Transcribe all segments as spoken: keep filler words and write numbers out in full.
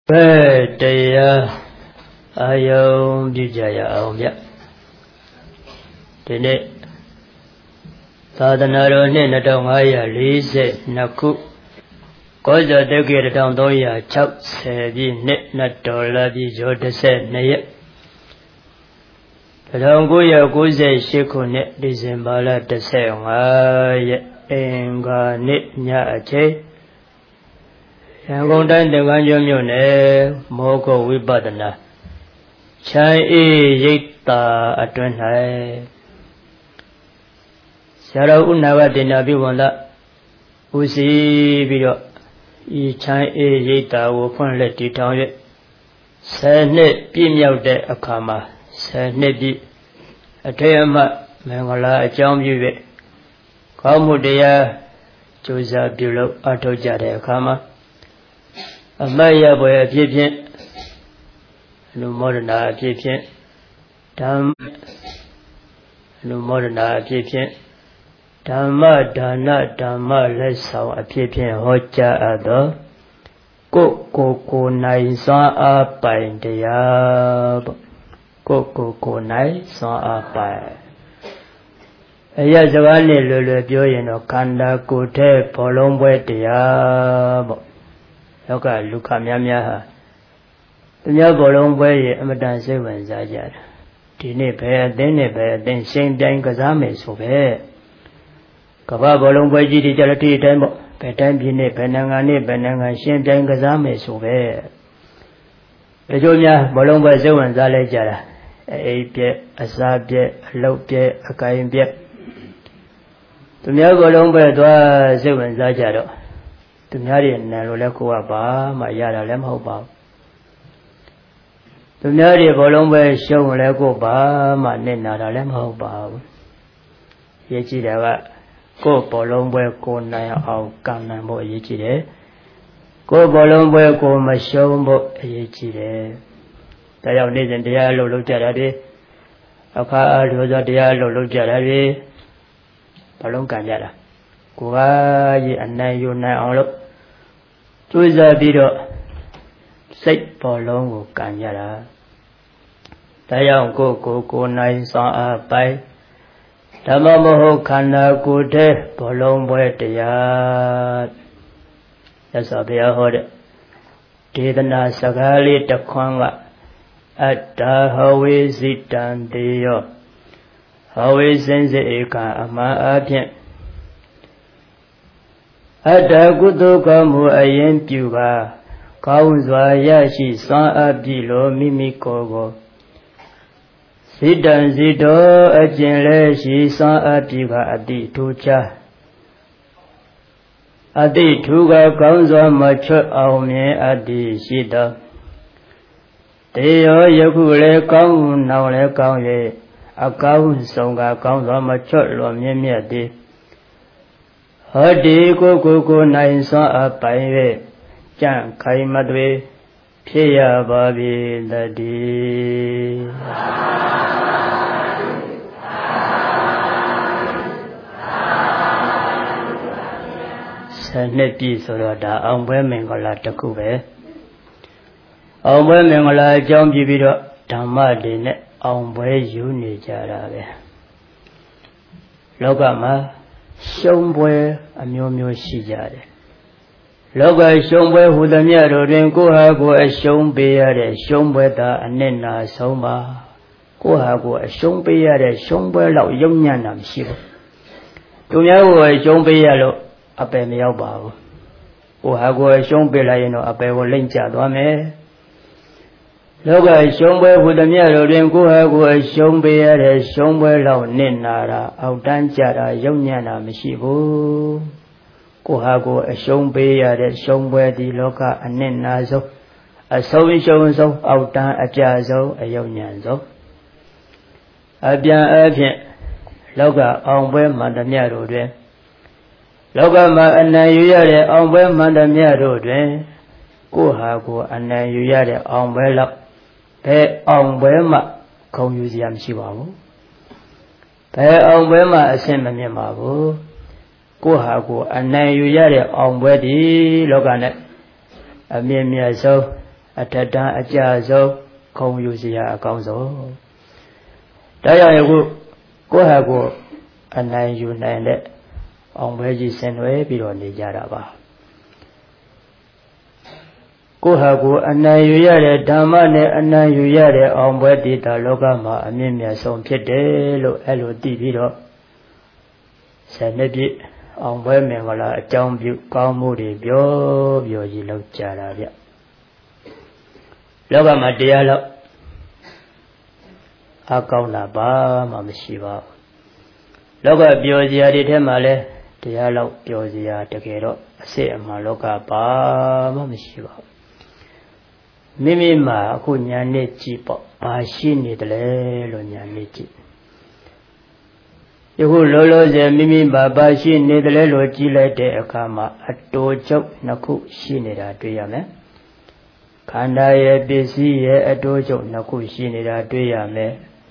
Bê tì ayông đi chạy ông biết thế này ta đã nói rồi nên là trong hai à lý sẽ nạp cụ có giờ tới kia trong tôi à chắc sẽ bị nét nát trở lại bị cho được sẽ này trong cô giờ cô sẽ sẽ cô nét đi xem bao là được sẽ ngay em ga nét nhà chế yang công tan dengan jomyo ne moko vipadana chai e yita atwan hai sara unawadina biwanda usi pi do yi chai e yita wo phwan let ti taung yet tenနှစ်ပြည့်မြောက်တဲ့အခါမှာtenနှစ်ပြည့်အထေအမမင်္ဂလာအကြောင်းပြု၍ကောင်းမှုတရားကြိုးစားပြုလုပ်အထောက်ကြတဲ့အခါမှာအမတ်ရပွဲအဖြစ်ဖြင့်လူမောဒနာအဖြစ်ဖြင့်ဓမ္မလူမောဒနာအဖြစ်ဖြင့်ဓမ္မဒါနဓမ္မလက်ဆောင်အဖြစ်ဖြင့်ဟောကြားအပ်သောကိုကိုကိုနိုင်စွမ်းအားပိုင်တရားပေါ့ကိုကိုကိုနိုင်စွမ်းအားပိုင်အရာစကားနဲ့လွယ်လွယ်ပြောရင်တော့ခန္ဓာကိုယ်ထဲဘောလုံးပွဲတရားပေါ့လောကလူခများများဟာသူများဘောလုံးပွဲရဲ့အမတန်စိတ်ဝင်စားကြတာဒီနေ့ပဲအသင်းနဲ့ပဲအသင်းရှင်ပြိုင်ကစားမယ်ဆိုပဲကမ္ဘာဘောလုံးပွဲကြီးတွေကြတဲ့ဒီအတိုင်းပေါ့ဘယ်တိုင်းပြည်နဲ့ဘယ်နိုင်ငံနဲ့ဘယ်နိုင်ငံရှင်ပြိုင်ကစားမယ်ဆိုပဲဒီလိုများဘောလုံးပွဲစိတ်ဝင်စားလဲကြတာအိပ်ပြက်အစားပြက်အလုပ်ပြက်အကိုင်ပြက်သူများဘောလုံးပွဲသွားစိတ်ဝင်စားကြတော့သူများတွေနံလို့လဲကိုကပါမှရတာလည်းမဟုတ်ပါဘူးသူများတွေဘောလုံးပဲရှုံးလဲကိုပါမှနစ်နာတာလည်းမဟုတ်ပါဘူးရေးကြည့်တယ်ကကိုဘောလုံးပွဲကိုနိုင်အောင်ကံနိုင်ဖို့အရေးကြီးတယ်ကိုဘောလုံးပွဲကိုမရှုံးဖို့အရေးကြီးတယ်ဒါကြောင့်နေ့စဉ်တရားအလုပ်လုပ်ကြတာတွေအခါအားလို့ဆိုတရားအလုပ်လုပ်ကြတာတွေဘလုံးကံကြတာကိုကကြီးအနိုင်ယူနိုင်အောင်လို့ကြိုးစားပြီးတော့စိတ်ဘောလုံးကိုကံကြတာဒါကြောင့်ကိုကိုကိုနိုင်စွမ်းအားပိုင်ဓမ္မမဟုတ်ခန္ဓာကိုယ်တည်းဘောလုံးပွဲတရားသက်စွာဘုရားဟောတဲ့ဒေသနာစကားလေးတစ်ခွန်းကအတ္တဟဝေစိတံတေယောဟဝေစင်စေကအမှန်အဖြင့်အတ္တကုသိုလ်ကောင်းမှုအရင်ပြုပါကောင်းစွာရရှိစွမ်းအားပြီလို့မိမိကိုယ်ကိုစိတံစိတော်အကျင့်လဲရှိစွမ်းအားပြီကအတိထူချအတိထူကကောင်းစွာမချွတ်အောင်မြင်အတ္တိရှိတော်တေယောယခုလဲကောင်းနောင်လဲကောင်း၍အကောင်းဆုံးကကောင်းစွာမချွတ်လွန်မြင့်မြတ်သည်ဟောဒီကိုကိုကိုနိုင်စွမ်းအပိုင်၍ကြံ့ခိုင်မသွေဖြစ်ရပါပြီတည်းဆယ်နှစ်ပြည့်ဆိုတော့ဒါအောင်ပွဲမင်္ဂလာတစ်ခုပဲအောင်ပွဲမင်္ဂလာအကြောင်းပြပြီးတော့ဓမ္မတွေနဲ့အောင်ပွဲယူနေကြတာပဲလောကမှာရှုံးပွဲအမျိုးမျိုးရှိကြတယ်လောကရှုံးပွဲဟူသမျှတို့တွင်ကိုဟာကိုအရှုံးပေးရတဲ့ရှုံးပွဲသာအနစ်နာဆုံးပါကိုဟာကိုအရှုံးပေးရတဲ့ရှုံးပွဲလောက်ယုံညံ့တာမရှိဘူးသူများကိုအရှုံးပေးရလို့အပယ်မရောက်ပါဘူးကိုဟာကိုအရှုံးပေးလိုက်ရင်တော့အပယ်ကိုလိမ့်ကျသွားမယ်လောကရှုံးပွဲဟူသမျှတို့တွင်ကိုဟာကိုအရှုံးပေးရတဲ့ရှုံးပွဲလောက်နစ်နာတာအောက်တန်းကြတာယုံညံ့တာမရှိဘူးကိုဟာကိုအရှုံးပေးရတဲ့ရှုံးပွဲဒီလောကအနစ်နာဆုံးအဆုံးရှုံးဆုံးအောက်တန်းအကြဆုံးအယုံညံ့ဆုံးအပြန်အဖြစ်လောကအောင်ပွဲမှန်သမျှတို့တွင်လောကမှာအနံယူရတဲ့အောင်ပွဲမှန်သမျှတို့တွင်ကိုဟာကိုအနံယူရတဲ့အောင်ပွဲလောက်ဘယ်အောင်ပွဲမှခုံယူစရာမရှိပါဘူးဘယ်အောင်ပွဲမှအဆင့်မမြင်ပါဘူးကိုဟာကိုအနံယူရတဲ့အောင်ပွဲဒီလောကနဲ့အမြင့်မြတ်ဆုံးအထက်တန်းအကျဆုံးခုံယူစရာအကောင်းဆုံးဒါကြောင့်ယခုကိုယ့်ဟာကိုယ်အနိုင်ယူနိုင်တဲ့အောင်ပွဲကြီးဆင်နွှဲပြီးတော့နေကြတာပါကိုယ့်ဟာကိုယ်အနိုင်ယူရတဲ့ဓမ္မနဲ့အနိုင်ယူရတဲ့အောင်ပွဲတည်တာလောကမှာအမြင့်မြတ်ဆုံးဖြစ်တယ်လို့အဲ့လိုသိပြီးတော့ဆယ်နှစ်ပြည့်အောင်ပွဲမင်္ဂလာအကြောင်းပြုကောင်းမှုတွေပြောပြောကြီးလောက်ကြတာဗျလောကမှာတရားလောက်အကောင်းတာဘာမှမရှိပါဘူးလောကပျော်စရာတွေထဲမှာလဲတရားလောက်ပျော်စရာတကယ်တော့အစစ်အမှန်လောကဘာမှမရှိပါဘူးမိမိမှာအခုညာနဲ့ကြည့်ပေါ့ဘာရှိနေတယ်လဲလို့ညာနဲ့ကြည့်ယခုလောလောဆယ်မိမိမှာဘာရှိနေတယ်လဲလို့ကြည့်လိုက်တဲ့အခါမှာအတူချုပ်နှစ်ခုရှိနေတာတွေ့ရမယ်ခန္ဓာရဲ့ပစ္စည်းရဲ့အတူချုပ်နှစ်ခုရှိနေတာတွေ့ရမယ်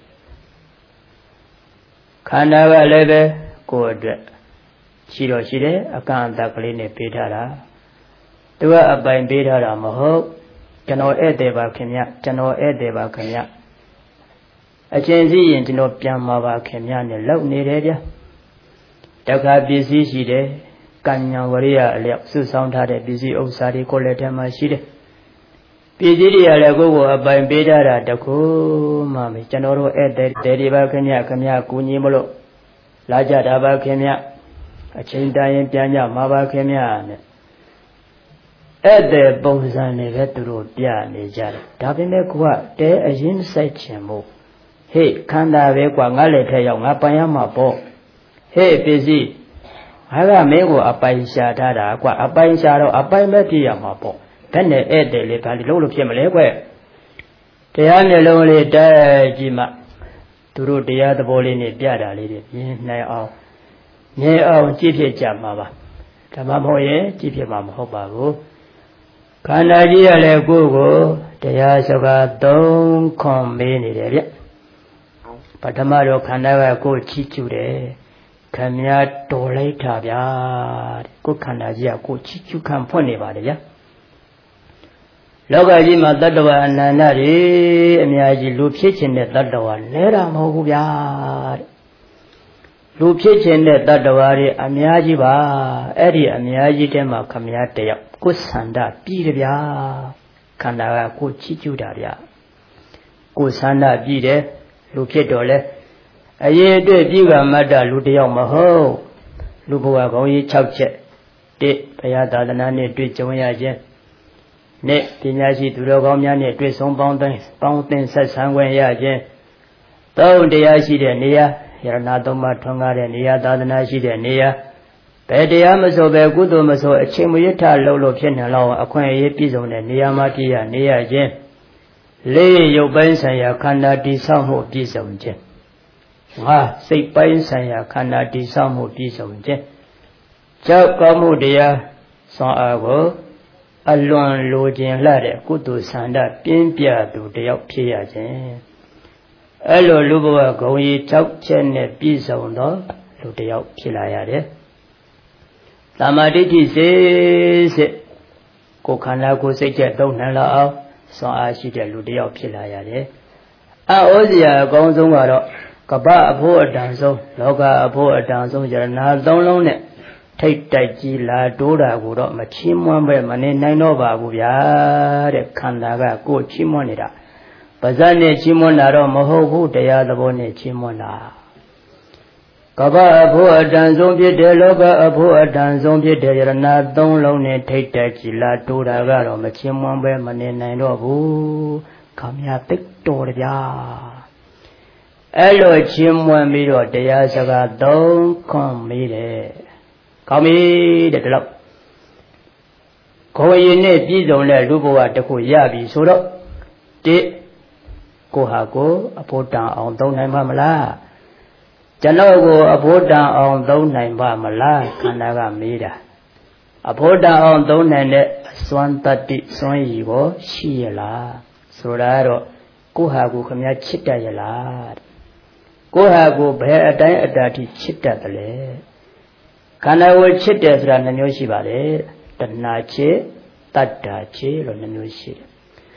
ခန္ဓာကလည်းပဲကိုယ်အတွက်ရှိတော့ရှိတယ်အကန့်အသတ်ကလေးနဲ့ပေးထားတာသူကအပိုင်ပေးထားတာမဟုတ်ကျွန်တော်ဧည့်သည်ပါခင်ဗျကျွန်တော်ဧည့်သည်ပါခင်ဗျအချင်းစီရင်ကျွန်တော်ပြန်มาပါခင်ဗျနဲ့လောက်နေတယ်ဗျတခါပစ္စည်းရှိတယ်ကံညာဝရိယအလျောက်စုဆောင်းထားတဲ့ပစ္စည်းဥစ္စာတွေကိုလည်းထဲမှာရှိတယ်ပစ္စည်းတွေကလည်းကိုယ့်ကိုအပိုင်ပေးထားတာတခုမှမကျွန်တော်တို့ဧည့်သည်တွေပါခင်ဗျခင်ဗျကူညီမလို့လာကြတာပါခင်ဗျအချိန်တိုင်းပြန်ကြမှာပါခင်ဗျနဲ့အဲ့တဲ့ပုံစံတွေပဲသူတို့ပြနေကြတယ်ဒါပေမဲ့ကိုကတဲအရင်စိုက်ချင်မို့ဟေ့ခန္ဓာပဲကွာငါလည်းထဲရောက်ငါပိုင်ရမှာပေါ့ဟေ့ပစ္စည်းငါကမင်းကိုအပိုင်ရှာထားတာကွာအပိုင်ရှာတော့အပိုင်ပဲပြရမှာပေါ့ဘယ်နဲ့ဧည့်သည်လေးဘာလို့လို့ဖြစ်မလဲကွတရားမျိုးလုံးလေးတိုက်ကြည့်မှသူတို့တရားသဘောလေးနဲ့ပြတာလေးတွေမြင်နိုင်အောင်မြင်အောင်ကြည့်ဖြစ်ကြမှာပါဓမ္မမဟုတ်ရဲ့ကြည့်ဖြစ်မှာမဟုတ်ပါဘူးခန္ဓာကြီးရလဲကိုယ်ကိုတရားစကားသုံးခွန်မေးနေတယ်ဗျပထမတော့ခန္ဓာကကိုယ်ချီးကျူးတယ်ခမည်းတော်လိုက်တာဗျာတဲ့ကိုယ်ခန္ဓာကြီးကကိုယ်ချီးကျူးခံဖွင့်နေပါတယ်ဗျာလောကကြီးမှာတတ္တဝါအနန္တတွေအများကြီးလူဖြစ်ခြင်းတဲ့တတ္တဝါလဲတာမဟုတ်ဘူးဗျာတဲ့လူဖြစ်ခြင်းတဲ့တတ္တဝါတွေအများကြီးပါအဲ့ဒီအများကြီးထဲမှာခမည်းတယောက်ကိုယ်ဆန္ဒပြီးတယ်ဗျာခန္ဓာကကိုယ်ချီးကျူးတာဗျာကိုယ်ဆန္ဒပြီးတယ်လူဖြစ်တော့လဲအရေးအတွက်ပြီးကမတ္တလူတယောက်မဟုတ်လူဘဝကောင်းကြီး၆ချက်တစ်ဘုရားသာသနာနဲ့တွေ့ကြုံရခြင်းနဲ့ပညာရှိသူတော်ကောင်းများနဲ့တွေ့ဆုံပေါင်းတိုင်းပေါင်းသင်ဆက်ဆံခွင့်ရခြင်းသုံးတရားရှိတဲ့နေရာယရဏသုံးပါးထွန်းကားတဲ့နေရာသာသနာရှိတဲ့နေရာဘယ်တရားမဆိုပဲကုသိုလ်မဆိုအချိန်မရွတ်ထလုံးလို့ဖြစ်နေလောက်အခွင့်အရေးပြည့်စုံတဲ့နေရာမှာပြည့်ရနေရခြင်းလေးရုပ်ပိုင်းဆိုင်ရာခန္ဓာတည်ဆောက်မှုပြည့်စုံခြင်းငါစိတ်ပိုင်းဆိုင်ရာခန္ဓာတည်ဆောက်မှုပြည့်စုံခြင်းကြောက်ကောင်းမှုတရားစွမ်းအားကိုအလွန်လိုခြင်းလှတဲ့ကုသိုလ်ဆန္ဒပြင်းပြသူတယောက်ဖြစ်ရခြင်းအဲ့လိုလူဘဝဂုဏ်ကြီး၆ချက်နဲ့ပြည့်စုံသောလူတယောက်ဖြစ်လာရတယ်သမာဓိဋ္ဌိစေစစ်ကိုယ်ခန္ဓာကိုယ်စိတ်ချက်သုံးနှံလာအောင်စွမ်းအားရှိတဲ့လူတယောက်ဖြစ်လာရတယ်အဩဇရာအကောင်းဆုံးကတော့ကပ္ပအဖို့အတန်ဆုံးလောကအဖို့အတန်ဆုံးယရဏသုံးလုံးနဲ့ထိတ်တိုက်ကြီးလာတိုးတာကိုတော့မချီးမွမ်းပဲမနေနိုင်တော့ပါဘူးဗျာတဲ့ခန္ဓာကကိုယ်ချီးမွမ်းနေတာပါဇက်နဲ့ချီးမွမ်းတာတော့မဟုတ်ဘူးတရားသဘောနဲ့ချီးမွမ်းတာကပ္ပအဖို့အတန်ဆုံးဖြစ်တယ်လောကအဖို့အတန်ဆုံးဖြစ်တယ်ယရဏသုံးလုံးနဲ့ထိတ်တိုက်ကြီးလာတိုးတာကတော့မချီးမွမ်းပဲမနေနိုင်တော့ဘူးခမရသိတော်တယ်ဗျာအဲ့လိုချီးမွမ်းပြီးတော့တရားစကားသုံးခွန်မေးတယ်ကောင်းပြီတဲ့ဒီလောက်ကိုယ်ရည်နဲ့ပြည်စုံတဲ့လူဘဝတစ်ခုရပြီဆိုတော့တိကိုဟာကိုအဖို့တန်အောင်သုံးနိုင်ပါမလားကျွန်တော်ကိုအဖို့တန်အောင်သုံးနိုင်ပါမလားခန္ဓာကမေးတာအဖို့တန်အောင်သုံးနိုင်တဲ့အစွမ်းတတ္တိစွမ်းရည်ကိုရှိရလားဆိုတာတော့ကိုဟာကိုခမည်းချစ်တတ်ရလားကိုဟာကိုဘယ်အတိုင်းအတားထိချစ်တတ်တယ်လဲခန္ဓာကိုယ်ချစ်တယ်ဆိုတာနှမျိုးရှိပါတယ်တဏှာချစ်တတ္တာချစ်လို့နှမျိုးရှိတယ်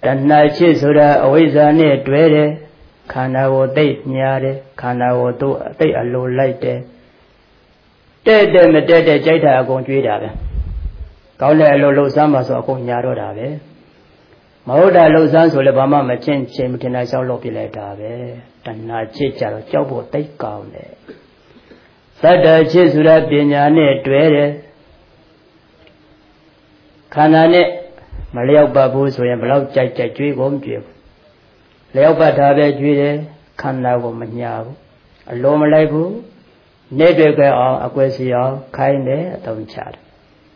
တဏှာချစ်ဆိုတာအဝိဇ္ဇာနဲ့တွဲတယ်ခန္ဓာကိုသိညာတယ်ခန္ဓာကိုသူ့အသိအလိုလိုက်တယ်တဲ့တဲ့မတဲ့တဲ့ကြိုက်တာအကုန်ကြွေးတာပဲကောင်းတဲ့အလိုလှုပ်ရှားမှဆိုအကုန်ညာတော့တာပဲမဟုတ်တာလှုပ်ရှားဆိုလည်းဘာမှမချင်းချင်းမထင်တာရှောက်လို့ပြလိုက်တာပဲတဏှာချစ်ကြတော့ကြောက်ဖို့သိကောင်းတယ်သတ္တချစ်ဆိုတာပညာနဲ့တွဲတယ်ခန္ဓာနဲ့မလျောက်ပတ်ဘူးဆိုရင်ဘယ်လောက်ကြိုက်ကြိုက်ကြွေးကုန်ကြွေးဘူးလျောက်ပတ်တာပဲကြွေးတယ်ခန္ဓာကိုမညာဘူးအလိုမလိုက်ဘူးနေတွေ့ကြအောင်အကွယ်စီအောင်ခိုင်းတယ်အသုံးချတယ်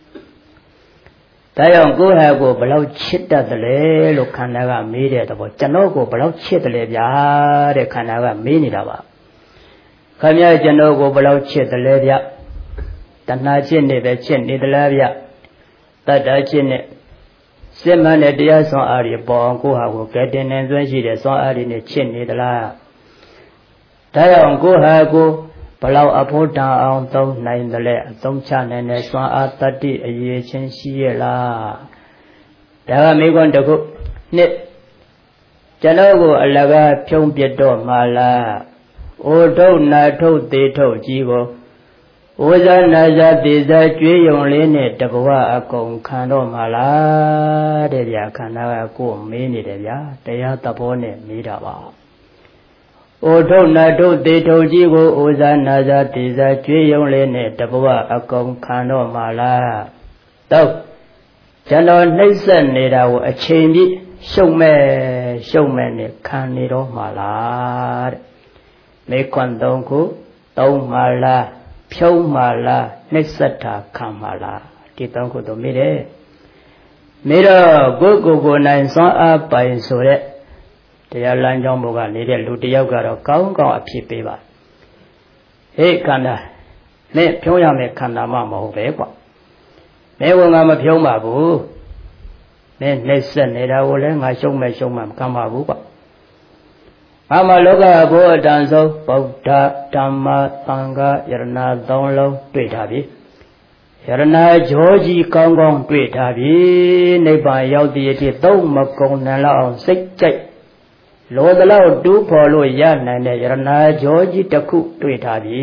ဒါကြောင့်ကိုယ်ဟာကိုဘယ်လောက်ချစ်တတ်တယ်လဲလို့ခန္ဓာကမေးတဲ့သဘောကျွန်တော်ကိုဘယ်လောက်ချစ်တယ်လဲဗျာတဲ့ခန္ဓာကမေးနေတာပါခင်ဗျားကျွန်တော်ကိုဘယ်လောက်ချစ်တယ်လဲဗျတဏှာချစ်နေပဲချစ်နေသလားဗျတတ္တချစ်နဲ့စစ်မှန်တဲ့တရားစွမ်းအားတွေပေါ်အောင်ကိုယ့်ဟာကိုကဲတင်နေသွင်းရှိတဲ့စွမ်းအားတွေနဲ့ချစ်နေသလားဒါကြောင့်ကိုယ့်ဟာကိုဘလောက်အဖို့တန်အောင်သုံးနိုင်တယ်လဲအသုံးချနိုင်တဲ့စွမ်းအားတတ္တိအရေးချင်းရှိရလားဒါကမိကွန်းတစ်ခုနှစ်ကျွန်တော်ကိုအလကားဖြုံးပြတော့မှလားအိုထုတ်နာထုတ်သေးထုတ်ကြီးကိုဝဇာနာဇာတိဇာကျွေးယုံလေးနဲ့တဘဝအကုန်ခံတော့မှလားတဲ့ဗျာခန္ဓာကကိုယ်မေးနေတယ်ဗျာတရားသဘောနဲ့မေးတာပါအိုထုတ်နာထုတ်သေးထုတ်ကြီးကိုဝဇာနာဇာတိဇာကျွေးယုံလေးနဲ့တဘဝအကုန်ခံတော့မှလားတော့ကျွန်တော်နှိမ့်ဆက်နေတာကိုအချိန်ပြည့်ရှုံမဲ့ရှုံမဲ့နဲ့ခံနေတော့မှလားတဲ့မေခွန်းသုံးခုသုံးမှလားဖြုံးမှလားနှိမ့်ဆက်တာခံမှလားဒီသုံးခုတော့မေးတယ်မေးတော့ကိုယ်ကိုယ်ကိုနိုင်စွမ်းအားပိုင်ဆိုတဲ့တရားလမ်းကြောင်းဘုကနေတဲ့လူတယောက်ကတော့ကောင်းကောင်းအဖြစ်ပေးပါဟေးခန္ဓာမင်းဖြုံးရမယ်ခန္ဓာမှမဟုတ်ပဲကွာမင်းကငါမဖြုံးပါဘူးမင်းနှိမ့်ဆက်နေတာကိုလည်းငါရှုံးမဲ့ရှုံးမှမခံပါဘူးကွာအမလောကဘုရားတန်ဆုံးဗုဒ္ဓဓမ္မသံဃာယရဏသုံးလုံးတွေ့ထားပြီယရဏကြောကြီးကောင်းကောင်းတွေ့ထားပြီနိဗ္ဗာန်ရောက်တဲ့အထိသုံးမကုန်နိုင်လောက်အောင်စိတ်ကြိုက်လောသလောက်တူးဖော်လို့ရနိုင်တဲ့ယရဏကြောကြီးတစ်ခုတွေ့ထားပြီ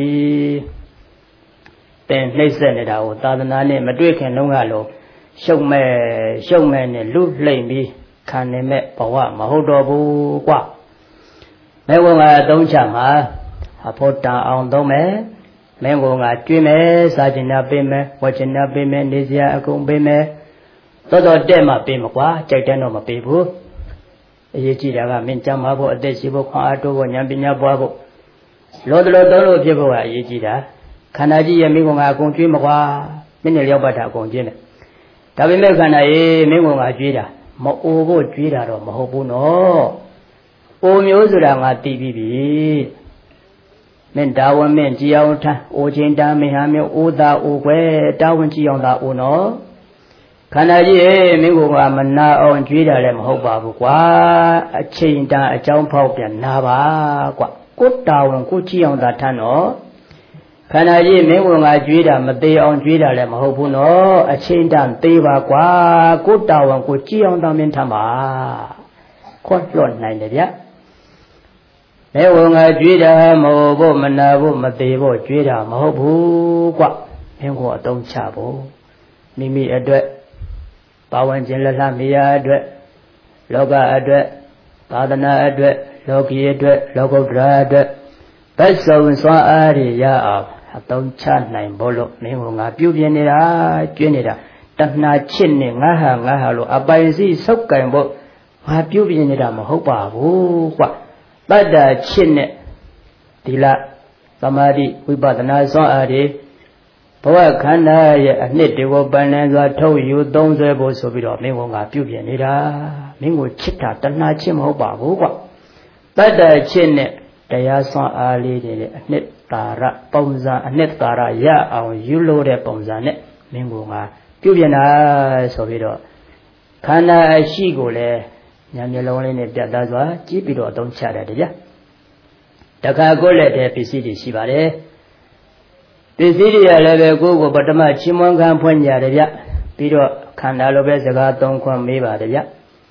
သင်နှိမ့်ဆက်နေတာကိုသာသနာနဲ့မတွေ့ခင်လုံးကလို့ရှုံမဲ့ရှုံမဲ့နဲ့လူလှိမ့်ပြီးခံနေမဲ့ဘဝမဟုတ်တော့ဘူးကွာမင်းကအသုံးချမှာအဖို့တန်အောင်သုံးမယ်မင်းကကျွေးမယ်စားချင်တာပေးမယ်ဝတ်ချင်တာပေးမယ်နေစရာအကုန်ပေးမယ်တော်တော်တဲ့မှပေးမကွာကြိုက်တဲ့တော့မပေးဘူးအရေးကြီးတာကမင်းကြမ်းမှာဖို့အသက်ရှိဖို့ခွန်အားတိုးဖို့ဉာဏ်ပညာပွားဖို့လောတလောသုံးလို့ဖြစ်ဖို့ကအရေးကြီးတာခန္ဓာကြီးရဲ့မင်းကအကုန်ကျွေးမကွာမင်းနဲ့လျောက်ပတ်တာအကုန်ကျွေးမယ်ဒါပေမဲ့ခန္ဓာရေးမင်းကကျွေးတာမအိုဖို့ကျွေးတာတော့မဟုတ်ဘူးနော်အိုမျိုးဆိုတာငါသိပြီးပြီမင်းတာဝန်မင်းကြည်အောင်ထအိုချင်းတာမင်းဟာမျိုးအိုသာအိုကွယ်တာဝန်ကြည်အောင်သာအိုနော်ခန္ဓာကြီးဟေးမင်းကမနာအောင်ကြွေးတာလည်းမဟုတ်ပါဘူးကွာအချိန်တန်အကြောင်းဖောက်ပြန်နာပါကွာကိုတာဝန်ကိုကြည်အောင်သာထမ်းနော်ခန္ဓာကြီးမင်းကကြွေးတာမသေးအောင်ကြွေးတာလည်းမဟုတ်ဘူးနော်အချိန်တန်သေးပါကွာကိုတာဝန်ကိုကြည်အောင်သာမင်းထမ်းပါခွတ်လွတ်နိုင်တယ်ဗျဘယ်ဝင်ငါကြွေးတာမဟုတ်ဘူးမနာဘူးမသေးဘူးကြွေးတာမဟုတ်ဘူးကွမင်းကိုအသုံးချဖို့မိမိအတွက်ပါဝင်ခြင်းလက်လှမေရအတွက်လောကအတွက်သာသနာအတွက်လောကီအတွက်လောကုတ္တရာအတွက်ဘက်စုံစွမ်းအားရရအောင်အသုံးချနိုင်ဖို့လို့မင်းကငါပြုပြင်နေတာကျွေးနေတာတဏှာချစ်နေငါဟာငါဟာလို့အပိုင်စီဆုပ်ကင်ဖို့ငါပြုပြင်နေတာမဟုတ်ပါဘူးကွတတ္တချစ်နဲ့ဒီလသမာဓိဝိပဿနာစွမ်းအားတွေဘဝခန္ဓာရဲ့အနှစ်တွေကိုပန်လန်းစွာထုတ်ယူသုံးဆွဲဖို့ဆိုပြီးတော့မင်းကငါပြုပြင်နေတာမင်းကိုချစ်တာတဏှာချစ်မဟုတ်ပါဘူးကွတတ္တချစ်နဲ့တရားစွမ်းအားလေးတွေနဲ့အနှစ်သာရပုံစံအနှစ်သာရရအောင်ယူလို့တဲ့ပုံစံနဲ့မင်းကငါပြုပြင်တာဆိုပြီးတော့ခန္ဓာအရှိကိုလည်းညာမျက်လုံးလေးနဲ့ပြတ်သားစွာကြည့်ပြီးတော့အသုံးချတယ်ဗျာတခါကိုလည်းတဲ့ပစ္စည်းတွေရှိပါတယ်ပစ္စည်းတွေကလည်းပဲကိုယ်ကိုပထမချီးမွမ်းခံဖွင့်ကြတယ်ဗျပြီးတော့ခန္ဓာလိုပဲစကားသုံးခွင့်မေးပါတယ်ဗျ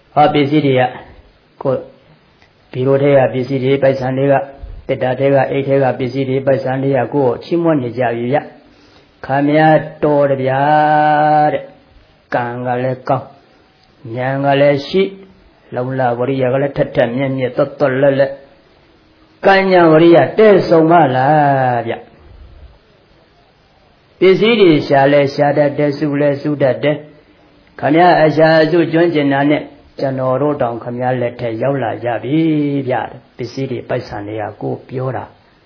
ဟောပစ္စည်းတွေကကိုဘီရိုထဲကပစ္စည်းတွေပိုက်ဆံတွေကတက်တာထဲကအိတ်ထဲကပစ္စည်းတွေပိုက်ဆံတွေကကိုယ်ချီးမွမ်းနေကြပြီဗျခမရတော်တဗျာတဲ့ကံကလည်းကောင်းဉာဏ်ကလည်းရှိလုံလဝရိယကလည်းထက်ထက်မြင့်မြင့်သွတ်သွတ်လက်လက်ကံဉာဏ်ဝရိယတဲ့ဆုံးမလားဗျပစ္စည်းတွေရှာလဲရှာတတ်တယ်စုလဲစုတတ်တယ်ခမရအရှာအစုကျွမ်းကျင်တာနဲ့ကျွန်တော်တို့တောင်ခမရလက်ထက်ရောက်လာကြပြီဗျပစ္စည်းတွေပိုက်ဆံတွေကကိုပြောတာ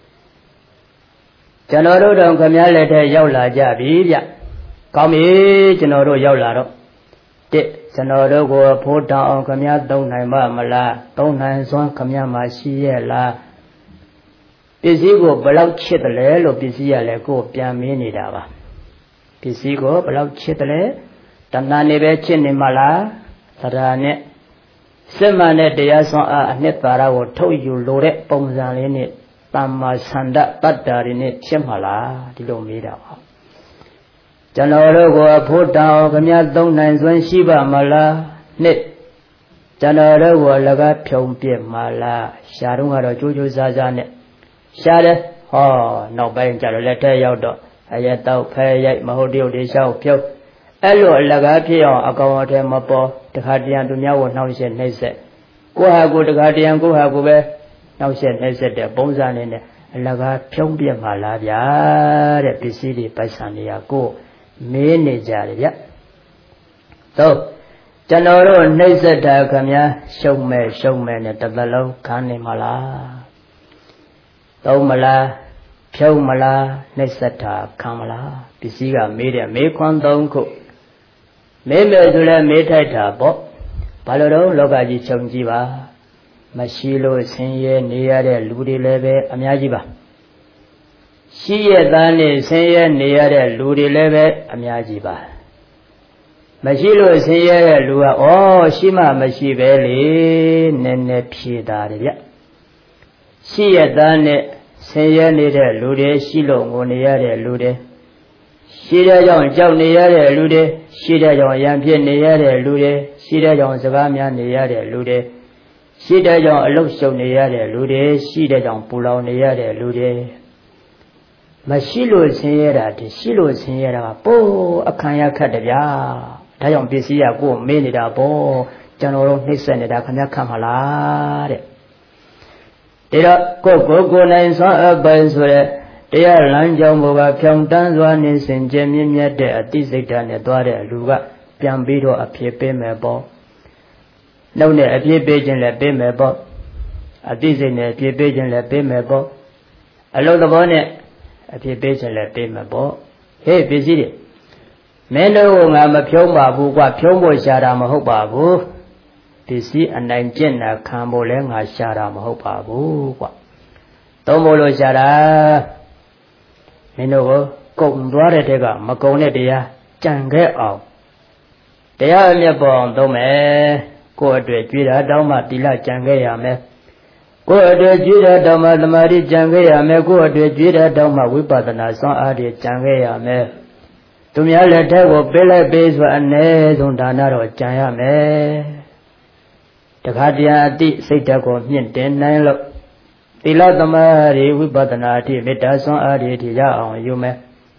ကျွန်တော်တို့တောင်ခမရလက်ထက်ရောက်လာကြပြီဗျကောင်းပြီကျွန်တော်တို့ရောက်လာတော့တစ်ကျွန်တော်တို့ကိုဖိုးတောင်အောင်ခမရသုံးနိုင်ပါမလားသုံးနိုင်စွမ်းခမရမှာရှိရဲ့လားပစ္စည်းကိုဘယ်လောက်ချစ်တယ်လဲလို့ပစ္စည်းရလဲကိုပြန်မင်းနေတာပါပစ္စည်းကိုဘယ်လောက်ချစ်တယ်လဲတဏှာနေပဲချစ်နေမှာလားသဒ္ဓါနဲ့စစ်မှန်တဲ့တရားစွမ်းအားအနှစ်သာရကိုထုတ်ယူလိုတဲ့ပုံစံလေးနဲ့တမ္မာဆန္ဒတတ္တာတွေနဲ့ဖြစ်မှာလားဒီလိုမေးတာပါကျွန်တော်တို့ကိုအဖို့တောင်ခမည်းသုံးနိုင်စွမ်းရှိပါမလားနှစ်ကျွန်တော်တို့ကိုလကားဖြုံပြစ်မှာလားရှားတော့ကတော့ကြိုးကြိုးစားစားနဲ့ရှားတယ်ဟောနောက်ပိုင်းကျတော့လက်ထက်ရောက်တော့အရက်တော့ဖဲရိုက်မဟုတ်တရုတ်တွေရှောက်ဖြုတ်အဲ့လိုအလကားဖြစ်အောင်အကောင်အထည်မပေါ်တခါတရံသူများကိုနှောင့်ယှက်နှိပ်စက်ကိုဟာကိုတခါတရံကိုဟာကိုပဲနှောင့်ယှက်နှိပ်စက်တဲ့ပုံစံနဲ့အလကားဖြုံးပြမှာလားဗျာတဲ့ပစ္စည်းတွေပိုက်ဆံတွေကကိုမေးနေကြတယ်ဗျတော့ကျွန်တော်တို့နှိပ်စက်တာခင်ဗျာရှုံမဲ့ရှုံမဲ့နဲ့တစ်သက်လုံးခံနေမှာလားသုံးမလားဖြုံးမလားနှိပ်စက်တာခံမလားပစ္စည်းကမေးတယ်မေးခွန်းသုံးခုမေးမယ်ဆိုလဲမေးထိုက်တာပေါ့ဘာလို့တော့လောကကြီးချုပ်ကြည့်ပါမရှိလို့ဆင်းရဲနေရတဲ့လူတွေလည်းပဲအများကြီးပါရှိရသားနဲ့ဆင်းရဲနေရတဲ့လူတွေလည်းပဲအများကြီးပါမရှိလို့ဆင်းရဲတဲ့လူကဩရှိမှမရှိပဲလေနည်းနည်းဖြေတာတယ်ဗျရှိရသားနဲ့ဆင်းရဲနေတဲ့လူတွေရှိလို့ငိုနေရတဲ့လူတွေရှိတဲ့ကြောင့်ကြောက်နေရတဲ့လူတွေရှိတဲ့ကြောင့်ရံဖြစ်နေရတဲ့လူတွေရှိတဲ့ကြောင့်စကားများနေရတဲ့လူတွေရှိတဲ့ကြောင့်အလုရှုံနေရတဲ့လူတွေရှိတဲ့ကြောင့်ပူလောင်နေရတဲ့လူတွေမရှိလို့ဆင်းရဲတာတည်းရှိလို့ဆင်းရဲတာကပိုးအခမ်းရခတ်တယ်ဗျာဒါကြောင့်ပစ္စည်းကကိုယ်မေးနေတာပေါ့ကျွန်တော်တို့နှိမ့်ဆက်နေတာခင်ဗျာခံမလားတဲ့ဒါတော့ကိုယ်ကိုယ်ကိုယ်နိုင်စွမ်းအပ်ပိုင်ဆိုတဲ့တရားလမ်းကြောင်းပေါ်ကဖြောင်းတန်းစွာနေစဉ်ကျမြင့်မြတ်တဲ့အတိစိတ်ဓာတ်နဲ့သွားတဲ့လူကပြန်ပြီးတော့အဖြစ်ပေးမယ်ပေါ့နှုတ်နဲ့အဖြစ်ပေးခြင်းလည်းပေးမယ်ပေါ့အတိစိတ်နဲ့အဖြစ်ပေးခြင်းလည်းပေးမယ်ပေါ့အလုံးသဘောနဲ့အဖြစ်ပေးခြင်းလည်းပေးမယ်ပေါ့ဟေးပစ္စည်းတွေမင်းတို့ကငါမဖြုံးပါဘူးကွာဖြုံးဖို့ရှာတာမဟုတ်ပါဘူးပစ္စည်းအနိုင်ကျင့်တာခံဖို့လည်းငါရှာတာမဟုတ်ပါဘူးကွာသုံးဖို့လို့ရှာတာမင်းတို့ကိုကုံသွားတဲ့တဲကမကုံတဲ့တရားကြံခဲ့အောင်တရားအမြတ်ပေါ်အောင်သုံးမယ်ကိုယ်အတွက်ကြွေးတာတောင်းမှတိလကြံခဲ့ရမယ်ကိုယ်အတွက်ကြွေးတာတောင်းမှသမာဓိကြံခဲ့ရမယ်ကိုယ်အတွက်ကြွေးတာတောင်းမှဝိပဿနာစွမ်းအားတွေကြံခဲ့ရမယ်သူများလက်ထက်ကိုပေးလိုက်ပေးဆိုအ ਨੇ ဆုံးဒါနတော့ကြံရမယ်တခါတည်းအတိစိတ်ဓာတ်ကိုမြင့်တင်နိုင်လို့သီလသမာဓိဝိပဿနာအထိမေတ္တာစွမ်းအားတွေထိရအောင်ယူမယ်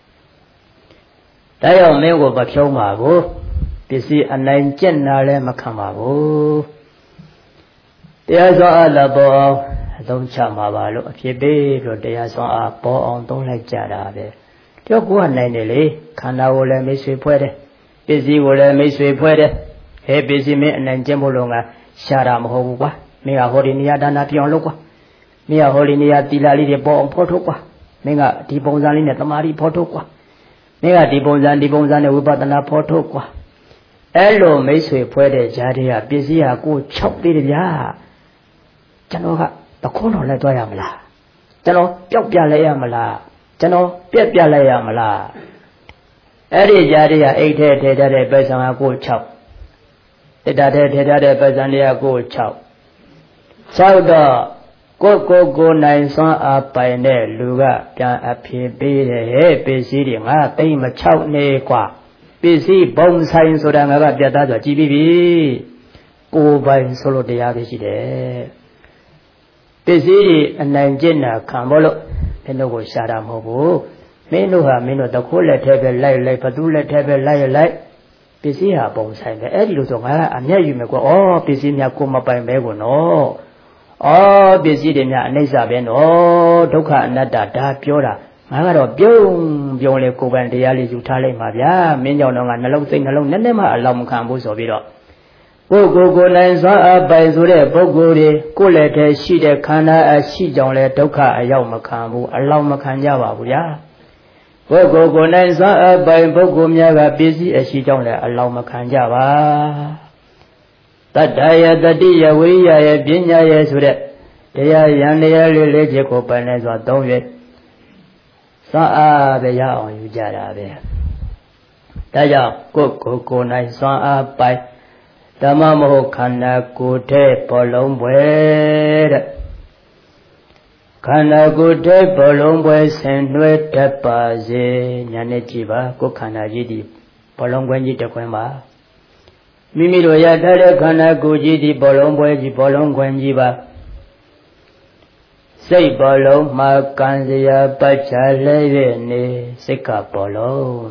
ဒါကြောင့်မင်းကိုမဖြုံးပါဘူးပစ္စည်းအနိုင်ကျင့်တာလည်းမခံပါဘူးတရားစွမ်းအားလည်းပေါ်အောင်အသုံးချမှာပါလို့အဖြစ်ပေးလို့တရားစွမ်းအားပေါ်အောင်သုံးလိုက်ကြတာပဲကြောက်ကိုကနိုင်တယ်လေခန္ဓာကိုယ်လည်းမိတ်ဆွေဖွဲ့တယ်ပစ္စည်းကိုလည်းမိတ်ဆွေဖွဲ့တယ်ဟဲ့ပစ္စည်းမင်းအနိုင်ကျင့်ဖို့လုံးကရှာတာမဟုတ်ဘူးကွာမင်းကဟောဒီနေရာဒါနာပြောင်းလို့ကွာမင်းကဟောဒီနေရာတီလာလေးတွေပေါ်အောင်ဖော်ထုတ်ကွာမင်းကဒီပုံစံလေးနဲ့တမာရီဖော်ထုတ်ကွာမင်းကဒီပုံစံဒီပုံစံနဲ့ဝိပဿနာဖော်ထုတ်ကွာအဲ့လိုမိတ်ဆွေဖွဲ့တဲ့ဂျာတွေကပစ္စည်းဟာကို၆သေးတယ်ဗျာကျွန်တော်ကတခွန်းတော်လဲသွားရမလားကျွန်တော်ပျောက်ပြလဲရမလားကျွန်တော်ပြက်ပြလဲရမလားအဲ့ဒီဂျာတွေကအိတ်ထဲထဲထားတဲ့ပိုက်ဆံကကို၆တစ်တာထဲထဲထားတဲ့ပိုက်ဆံတွေကကို၆၆တော့ကိုကိုကိုနိုင်စွမ်းအားပိုင်တဲ့လူကပြန်အဖြေပေးတယ်ဟဲ့ပစ္စည်းတွေငါသိမချောက်နေกว่าပစ္စည်းဘုံဆိုင်ဆိုတာငါကပြတ်သားဆိုကြည်ပြီးပြီကိုယ်ပိုင်ဆိုလို့တရားပဲရှိတယ်ပစ္စည်းတွေအနိုင်ကျင့်တာခံဖို့လို့မင်းတို့ကိုရှာတာမဟုတ်ဘူးမင်းတို့ဟာမင်းတို့တခိုးလက်ထဲပဲလိုက်လိုက်ဘသူလက်ထဲပဲလိုက်လိုက်ပစ္စည်းဟာပုံဆိုင်ပဲအဲ့ဒီလိုဆိုငါကအမျက်ယူမယ်ကွာဩပစ္စည်းများကိုမပိုင်ပဲကိုနော်ဩပစ္စည်းတွေများအနိစ္စပဲနော်ဒုက္ခအနတ္တဒါပြောတာငါကတော့ပြုံးပြုံးလေကိုယ်ပိုင်တရားလေးယူထားလိုက်ပါဗျာမင်းကြောင့်တော့ငါနှလုံးစိတ်နှလုံးနည်းနည်းမှအလောင်းမခံဘူးဆိုပြီးတော့ပုဂ္ဂိုလ်ကိုယ်နိုင်စွာအပိုင်ဆိုတဲ့ပုဂ္ဂိုလ်တွေကိုယ်လက်ထဲရှိတဲ့ခန္ဓာအရှိကြောင့်လဲဒုက္ခအရောက်မခံဘူးအလောင်းမခံကြပါဘူးဗျာပုဂ္ဂိုလ်ကိုယ်နိုင်စွာအပိုင်ပုဂ္ဂိုလ်များကပစ္စည်းအရှိကြောင့်လဲအလောင်းမခံကြပါတတ္တယတတိယဝိရိယယပညာယဆိုတဲ့တရားယန္တရားလေးလေးချက်ကိုပိုင်လဲစွာသုံး၍စွမ်းအားပဲရအောင်ယူကြတာပဲဒါကြောင့်ကိုယ်ကိုယ်ကိုယ်နိုင်စွမ်းအားပိုင်ဓမ္မမဟုတ်ခန္ဓာကိုယ်ထဲပေါ်လုံးပွဲတဲ့ခန္ဓာကိုယ်ထဲပေါ်လုံးပွဲဆင်နွှဲတတ်ပါစေညာနဲ့ကြည့်ပါကိုယ်ခန္ဓာကြီးဒီပေါ်လုံးပွဲကြီးတစ်ခွင်းပါမိမိတို့ရထားတဲ့ခန္ဓာကိုယ်ကြီးဒီပေါ်လုံးပွဲကြီးပေါ်လုံးခွင်းကြီးပါစိတ်ပေါ်လုံးမှာကံစရာပတ်ချလဲရဲ့နေစိတ်ကပေါ်လုံး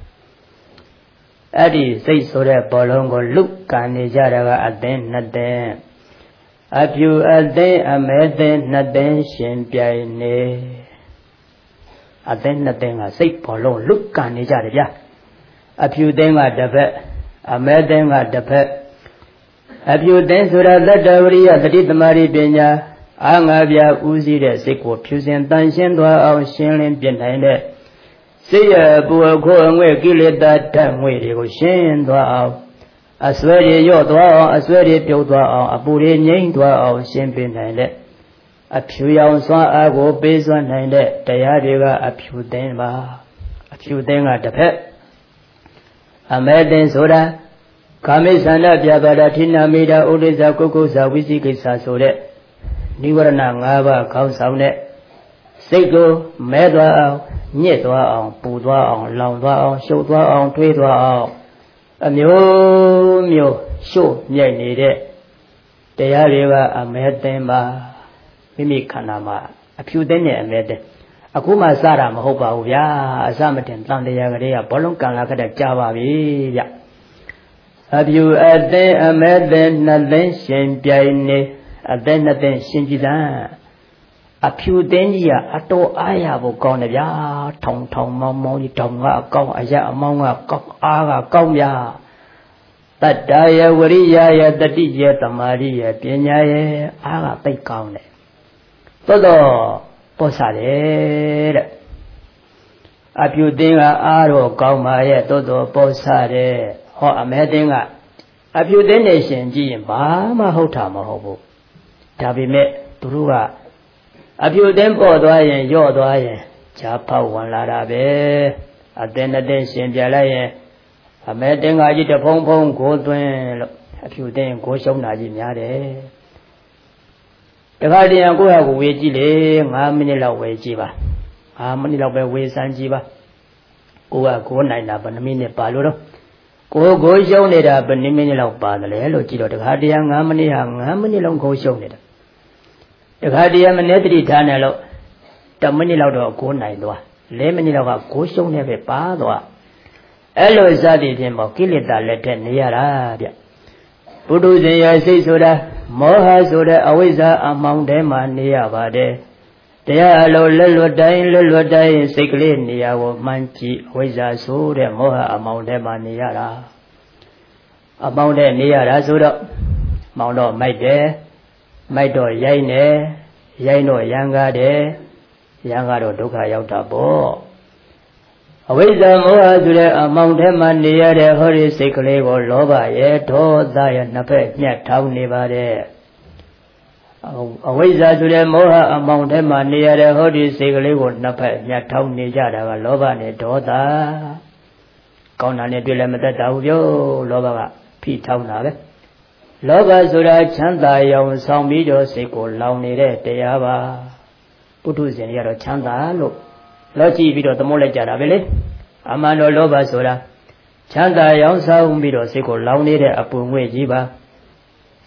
အဲ့ဒီစိတ်ဆိုတဲ့ဘောလုံးကိုလုကန်နေကြတာကအသင်းနှစ်သင်းအဖြူအသင်းအမဲသင်းနှစ်သင်းရှင်ပြိုင်နေအသင်းနှစ်သင်းကစိတ်ဘောလုံးလုကန်နေကြတယ်ဗျာအဖြူသင်းကတစ်ဖက်အမဲသင်းကတစ်ဖက်အဖြူသင်းဆိုတာသတ္တဝရိယတတိသမารိပညာအာငါးပြားဦးစီးတဲ့စိတ်ကိုဖြူစင်တန်ရှင်းသွားအောင်ရှင်းလင်းပြနိုင်တဲ့စိတ်ရပူအခိုးအငွေ့ကိလေသာဓာတ်ငွေတွေကိုရှင်းသွားအောင်အစွဲတွေရော့သွားအောင်အစွဲတွေပြုတ်သွားအောင်အပူတွေငြိမ့်သွားအောင်ရှင်းပြနိုင်တဲ့အဖြူရောင်စွမ်းအားကိုပေးစွမ်းနိုင်တဲ့တရားတွေကအဖြူသိမ်းပါအဖြူသိမ်းကတစ်ဖက်အမဲသိမ်းဆိုတာကာမိသန္တပြပါဒထိနာမိတာဥဒိစ္စကုက္ကုဇဝိသိကိစ္စဆိုတဲ့နိဝရဏ၅ပါးခေါင်းဆောင်တဲ့စိတ်ကိုမဲသွားအောင်ညစ်သွားအောင်ပူသွားအောင်လောင်သွားအောင်ရှုပ်သွားအောင်ထွေးသွားအောင်အမျိုးမျိုးရှုပ်မြိုက်နေတဲ့တရားတွေကအမဲသိမ်းပါမိမိခန္ဓာမှာအဖြူသိမ်းတဲ့အမဲသိမ်းအခုမှစတာမဟုတ်ပါဘူးဗျာအစမတင်တန်တရားကလေးကဘောလုံးကံလာခဲ့တဲ့ကြာပါပြီဗျအဖြူအသိမ်းအမဲသိမ်းနှစ်သိမ်းရှင်ပြိုင်နေအသိနှစ်သိမ်းရှင်ကြည်သာအဖြူသိမ်းကြီးကအတော်အားရဖို့ကောင်းတယ်ဗျာထောင်ထောင်မောင်းမောင်းကြီးတောင်ကအကောင်းအရအမောင်းကကောက်အားကကောင်းဗျာတတ္တယဝရိယယတတိယသမာဓိယပညာယအားကသိကောင်းတယ်သို့တော့ပေါ်စားတယ်တဲ့အဖြူသိမ်းကအားတော့ကောင်းပါရဲ့သို့တော့ပေါ်စားတယ်ဟောအမဲသိမ်းကအဖြူသိမ်းနေရှင်ကြည့်ရင်ဘာမှဟုတ်တာမဟုတ်ဘူးဒါပေမဲ့သူတို့ကအဖြူသိမ်းပေါ်သွားရင်ညော့သွားရင်ဈာဖောက်ဝင်လာတာပဲအသင်းအသင်းရှင်ပြလိုက်ရင်အမဲတင်္ဂါကြီးတဖုံဖုံကိုသွင်းလို့အဖြူသိမ်းကိုရှုံးတာကြီးများတယ်တခါတည်းကိုယ့်ဟာကိုဝေကြည့်လေ၅မိနစ်လောက်ဝေကြည့်ပါ၅မိနစ်လောက်ပဲဝေစမ်းကြည့်ပါကိုကကိုနိုင်တာဘယ်နှမိနစ်ပါလို့တော့ကိုကိုရှုံးနေတာဘယ်နှမိနစ်လောက်ပါတယ်လဲလို့ကြည့်တော့တခါတည်း၅မိနစ်ဟာ၅မိနစ်လုံးကိုရှုံးနေတာတခါတည်းမနေ့တတိထားနေလို့တမိနစ်လောက်တော့ကိုနိုင်သွား၄မိနစ်လောက်ကကိုရှုံးနေပဲပါသွားအဲ့လိုစသည်ဖြင့်ပေါ့ကိလေသာလက်ထက်နေရတာဗျပုထုဇဉ်ရဲ့စိတ်ဆိုတာမောဟဆိုတဲ့အဝိဇ္ဇာအမှောင်ထဲမှာနေရပါတယ်တရားအလုံးလက်လွတ်တိုင်းလက်လွတ်တိုင်းစိတ်ကလေးနေရာကိုမှန်းကြည့်အဝိဇ္ဇာဆိုတဲ့မောဟအမှောင်ထဲမှာနေရတာအမှောင်ထဲနေရတာဆိုတော့မောင်တော့မိုက်တယ်မိုက်တော့ရိုက်နေရိုက်တော့ရံကားတယ်ရံကားတော့ဒုက္ခရောက်တာပေါ့အဝိဇ္ဇာမောဟဆိုတဲ့အမှောင်ထဲမှာနေရတဲ့ဟောဒီစိတ်ကလေးကိုလောဘရဲ့ဒေါသရဲ့နှစ်ဖက်ညှက်ထောင်နေပါတယ်အဝိဇ္ဇာဆိုတဲ့မောဟအမှောင်ထဲမှာနေရတဲ့ဟောဒီစိတ်ကလေးကိုနှစ်ဖက်ညှက်ထောင်နေကြတာကလောဘနဲ့ဒေါသကောင်းတာနဲ့တွေ့လည်းမတတ်တာဘူးပြောလောဘကဖိထောင်တာပဲလောဘဆိုတာချမ်းသာရောင်ဆောင်ပြီးတော့စိတ်ကိုလောင်နေတဲ့တရားပါပုထုဇဉ်တွေကတော့ချမ်းသာလို့လောကြည့်ပြီးတော့သမုတ်လိုက်ကြတာပဲလေအမှန်တော့လောဘဆိုတာချမ်းသာရောင်ဆောင်ပြီးတော့စိတ်ကိုလောင်နေတဲ့အပူငွေ့ကြီးပါ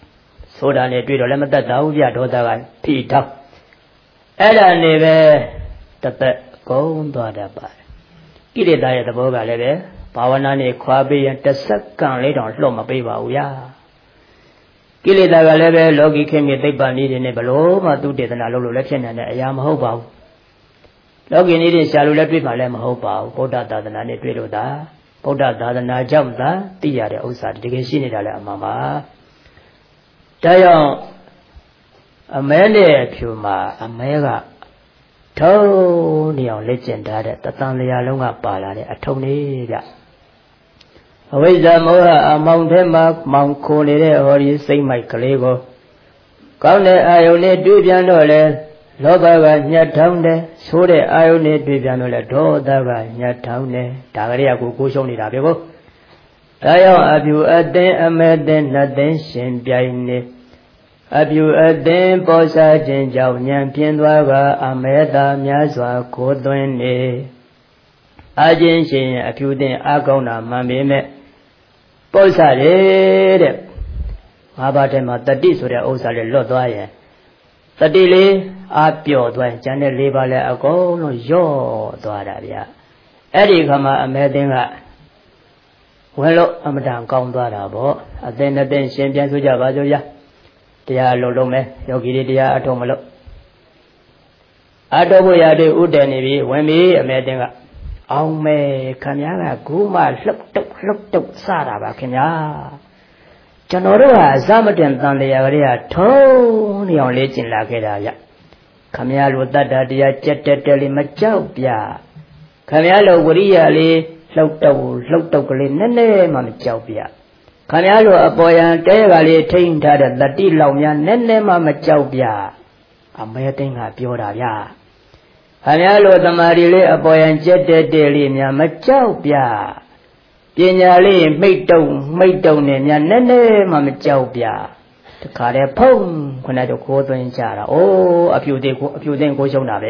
ဆိုတာနဲ့တွေ့တော့လည်းမတတ်တော့ဘူးဗျဒေါသကဖိထောက်အဲ့ဒါနေပဲတသက်ကုန်းသွားတတ်ပါတယ်ကိလေသာရဲ့သဘောကလည်းပဲဘာဝနာနဲ့ခွာပေးရင်တစ်စက္ကန့်လေးတောင်လှော့မပေးပါဘူးဗျာကိလေသာကလည်းပဲလောကီခေတ်မြေသိပ္ပံနည်းတွေနဲ့ဘလို့မှသူတေသနာလုပ်လို့လည်းဖြစ်နိုင်တဲ့အရာမဟုတ်ပါဘူးလောကီနည်းတွေရှာလို့လည်းတွေ့မှလည်းမဟုတ်ပါဘူးဗုဒ္ဓသာသနာနဲ့တွေ့လို့သာဗုဒ္ဓသာသနာကြောင့်သာသိရတဲ့ဥစ္စာတကယ်ရှိနေတာလည်းအမှန်ပါဒါကြောင့်အမဲနဲ့အဖြူမှာအမဲကထုံးနေအောင်လက်ကျင်ထားတဲ့တသံလျာလုံးကပါလာတဲ့အထုံးလေးဗျအဝိဇ္ဇာမောဟအမောင်ထဲမှာမောင်ခိုနေတဲ့ဟောဒီစိတ်မိုက်ကလေးကိုကောင်းတဲ့အာယုန်နဲ့တွေ့ပြန်တော့လေလောဘကညှက်ထောင်းတယ်ဆိုးတဲ့အာယုန်နဲ့တွေ့ပြန်တော့လေဒေါသကညှက်ထောင်းတယ်ဒါကလေးကကိုကိုရှုံးနေတာပဲကိုဒါကြောင့်အပြူအသင်အမဲသင်နှသိရှင်ပြိုင်နေအပြူအသင်ပေါ်စားခြင်းကြောင့်ဉာဏ်ပြင်းသွားကအမဲသာများစွာကိုသွင်းနေအချင်းရှင်အပြူသင်အကောင်းတာမှန်ပေမဲ့ပေါ်စားတယ်တဲ့ငါးပါးထဲမှာတတိဆိုတဲ့ဥစ္စာလေးလွတ်သွားရင်တတိလေးအပျော်သွားရင်ကျန်တဲ့လေးပါးလည်းအကုန်လုံးယော့သွားတာဗျအဲ့ဒီခါမှာအမဲသင်ကဝင်လို့အမတန်ကောင်းသွားတာပေါ့အသင်နဲ့သင်ရှင်ပြန်ဆိုကြပါစို့ဗျာတရားလုံးလုံးမယ်ယောဂီတွေတရားအထုံးမလို့အထုံးဖို့ရတယ်ဥတည်နေပြီဝင်ပြီအမဲသင်ကအောင်မဲခင်ဗျားကဂူမလှုပ်တုပ်လှုပ်တုပ်စတာပါခင်ဗျာကျွန်တော်တို့ဟာအစမတင်တန်တရားကလေးကထုံးနေအောင်လေ့ကျင့်လာခဲ့တာဗျခင်ဗျားလိုတတ္တတရားကြက်တက်တက်လေးမကြောက်ပြခင်ဗျားလိုဝရိယလေးလှုပ်တုပ်လှုပ်တုပ်ကလေးနည်းနည်းမှမကြောက်ပြခင်ဗျားလိုအပေါ်ယံတဲကလေးထိန်းထားတဲ့တတိလောက်များနည်းနည်းမှမကြောက်ပြအမဲသိန်းကပြောတာဗျခင်ဗျားလိုတမာရီလေးအပေါ်ယံကြက်တက်တက်လေးများမကြောက်ပြပညာလေးမိတ်တုံမိတ်တုံနဲ့များနည်းနည်းမှမကြောက်ပြတခါတည်းဖုံးခုနကကိုသွင်းကြတာအိုးအဖြူသေးကိုအဖြူသိန်းကိုရှုံးတာပဲ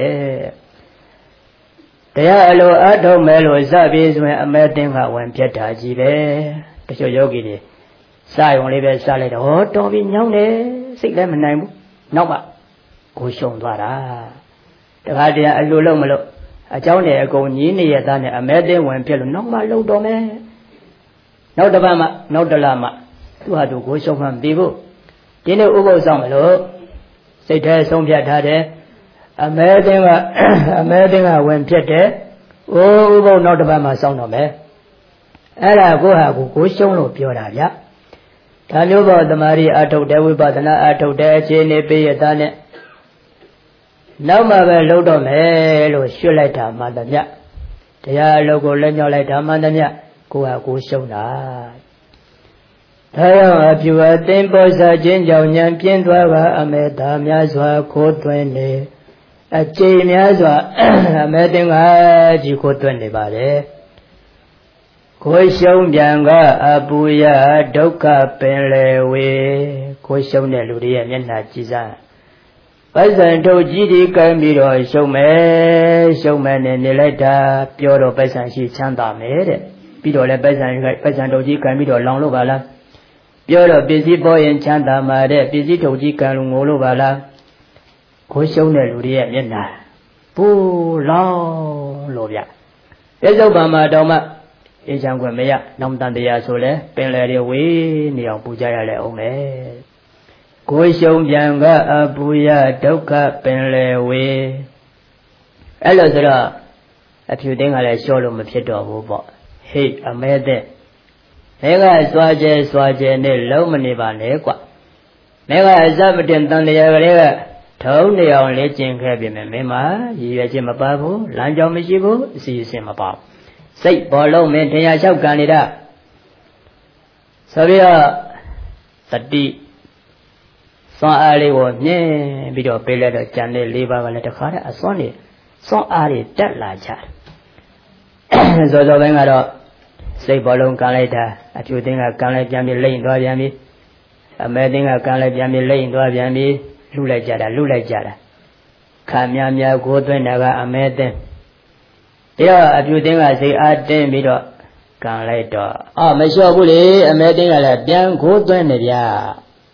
တရားအလိုအထုံးမဲလို့စပြေးဆိုရင်အမဲသိန်းကဝင်ပြတ်တာကြီးပဲတချို့ယောဂီတွေစရုံလေးပဲစလိုက်တော့ဟောတော်ပြီညောင်းတယ်စိတ်လည်းမနိုင်ဘူးနောက်မှကိုရှုံးသွားတာတခါတည်းအလိုလုံးမလို့အเจ้าနဲ့အကုန်ညီးနေရသားနဲ့အမဲသိန်းဝင်ပြတ်လို့နောက်မှလုံတော်မယ်နောက်တစ်ပတ်မှနောက်တစ်လမှသူ့ဟာသူကိုရှုံးမှမသိဘူးဒီနေ့ဥပုသ်ဆောင်မလို့စိတ်ထဲဆုံးဖြတ်ထားတယ်အမဲသိန်းကအမဲသိန်းကဝင်ဖြစ်တယ်အိုးဥပုသ်နောက်တစ်ပတ်မှစောင့်တော့မယ်အဲ့ဒါကိုဟာကိုကိုရှုံးလို့ပြောတာဗျဒါမျိုးပေါ့တမာရီအထုတ်တယ်ဝိပဿနာအထုတ်တယ်အခြေအနေပေးရတာနဲ့နောက်မှပဲလုံးတော့မယ်လို့ရွှေ့လိုက်တာမှတည်းတရားအလုပ်ကိုလက်ညှောက်လိုက်တာမှတည်းကိုဟာကိုရှုံးတာဒါကြောင့်အပြူအသင်ပေါ်စားခြင်းကြောင့်ဉာဏ်ပြင်းသွားကအမေသာများစွာခိုးသွင်းနေအကျိများစွာအမေတင်ကကြီးခိုးသွင်းနေပါလေကိုရှုံးပြန်ကအပူရဒုက္ခပင်လေဝေကိုရှုံးတဲ့လူတွေရဲ့မျက်နှာကြည်စားပိုက်ဆံထုတ်ကြီးဒီကံပြီးတော့ရှုံးမယ်ရှုံးမယ်နဲ့နေလိုက်တာပြောတော့ပိုက်ဆံရှိချမ်းသာမယ်တဲ့ပြီးတော့လည်းပိုက်ဆံပိုက်ဆံထုတ်ကြီးကံပြီးတော့လောင်လို့ပါလားပြောတော့ပစ္စည်းပေါ်ရင်ချမ်းသာမှာတဲ့ပစ္စည်းထုတ်ကြီးကံလို့ငိုလို့ပါလားကိုရှုံးတဲ့လူတွေရဲ့မျက်နှာပူလောင်လို့ဗျပြစ္ဆုတ်ပံမှာတောင်မှအေးချမ်းခွင့်မရနောင်တန်တရားဆိုလဲပင်လယ်တွေဝေးနေအောင်ပူကြရလဲအောင်မယ်ကိုရှုံးပြန်ကအပူရဒုက္ခပင်လယ်ဝေးအဲ့လိုဆိုတော့အဖြူသိန်းကလည်းရှော့လို့မဖြစ်တော့ဘူးပေါ့ဟိတ်အမဲတဲ့မဲကစွာကျဲစွာကျဲနဲ့လုံးမနေပါနဲ့ကွမဲကအစမတင်တန်တရားကလေးကထုံးနေအောင်လေ့ကျင့်ခဲ့ပြီမယ်မင်းမရည်ရွယ်ခြင်းမပါဘူးလမ်းကြောင်းမရှိဘူးအစီအစဉ်မပါစိတ်ဘောလုံးမင်းတရားလျှောက်ကံနေတာဆိုပြီးတော့တတိစွမ်းအားလေးကိုမြင်ပြီးတော့ပေးလိုက်တော့ကြံတဲ့လေးပါးကလည်းတခါတည်းအစွမ်းနေစွမ်းအားတွေတက်လာကြတယ်စောစောပိုင်းကတော့စိတ်ဘောလုံးကံလိုက်တာအဖြူသိန်းကကံလိုက်ပြန်ပြီးလိမ့်သွားပြန်ပြီအမဲသိန်းကကံလိုက်ပြန်ပြီးလိမ့်သွားပြန်ပြီလှုပ်လိုက်ကြတာလှုပ်လိုက်ကြတာခံများများကိုသွင်းတာကအမဲသိန်းဒါတော့အဖြူသိန်းကစိတ်အားတင်းပြီးတော့ကံလိုက်တော့အော်မလျှော့ဘူးလေအမဲသိန်းကလည်းပြန်ကိုသွင်းနေဗျာ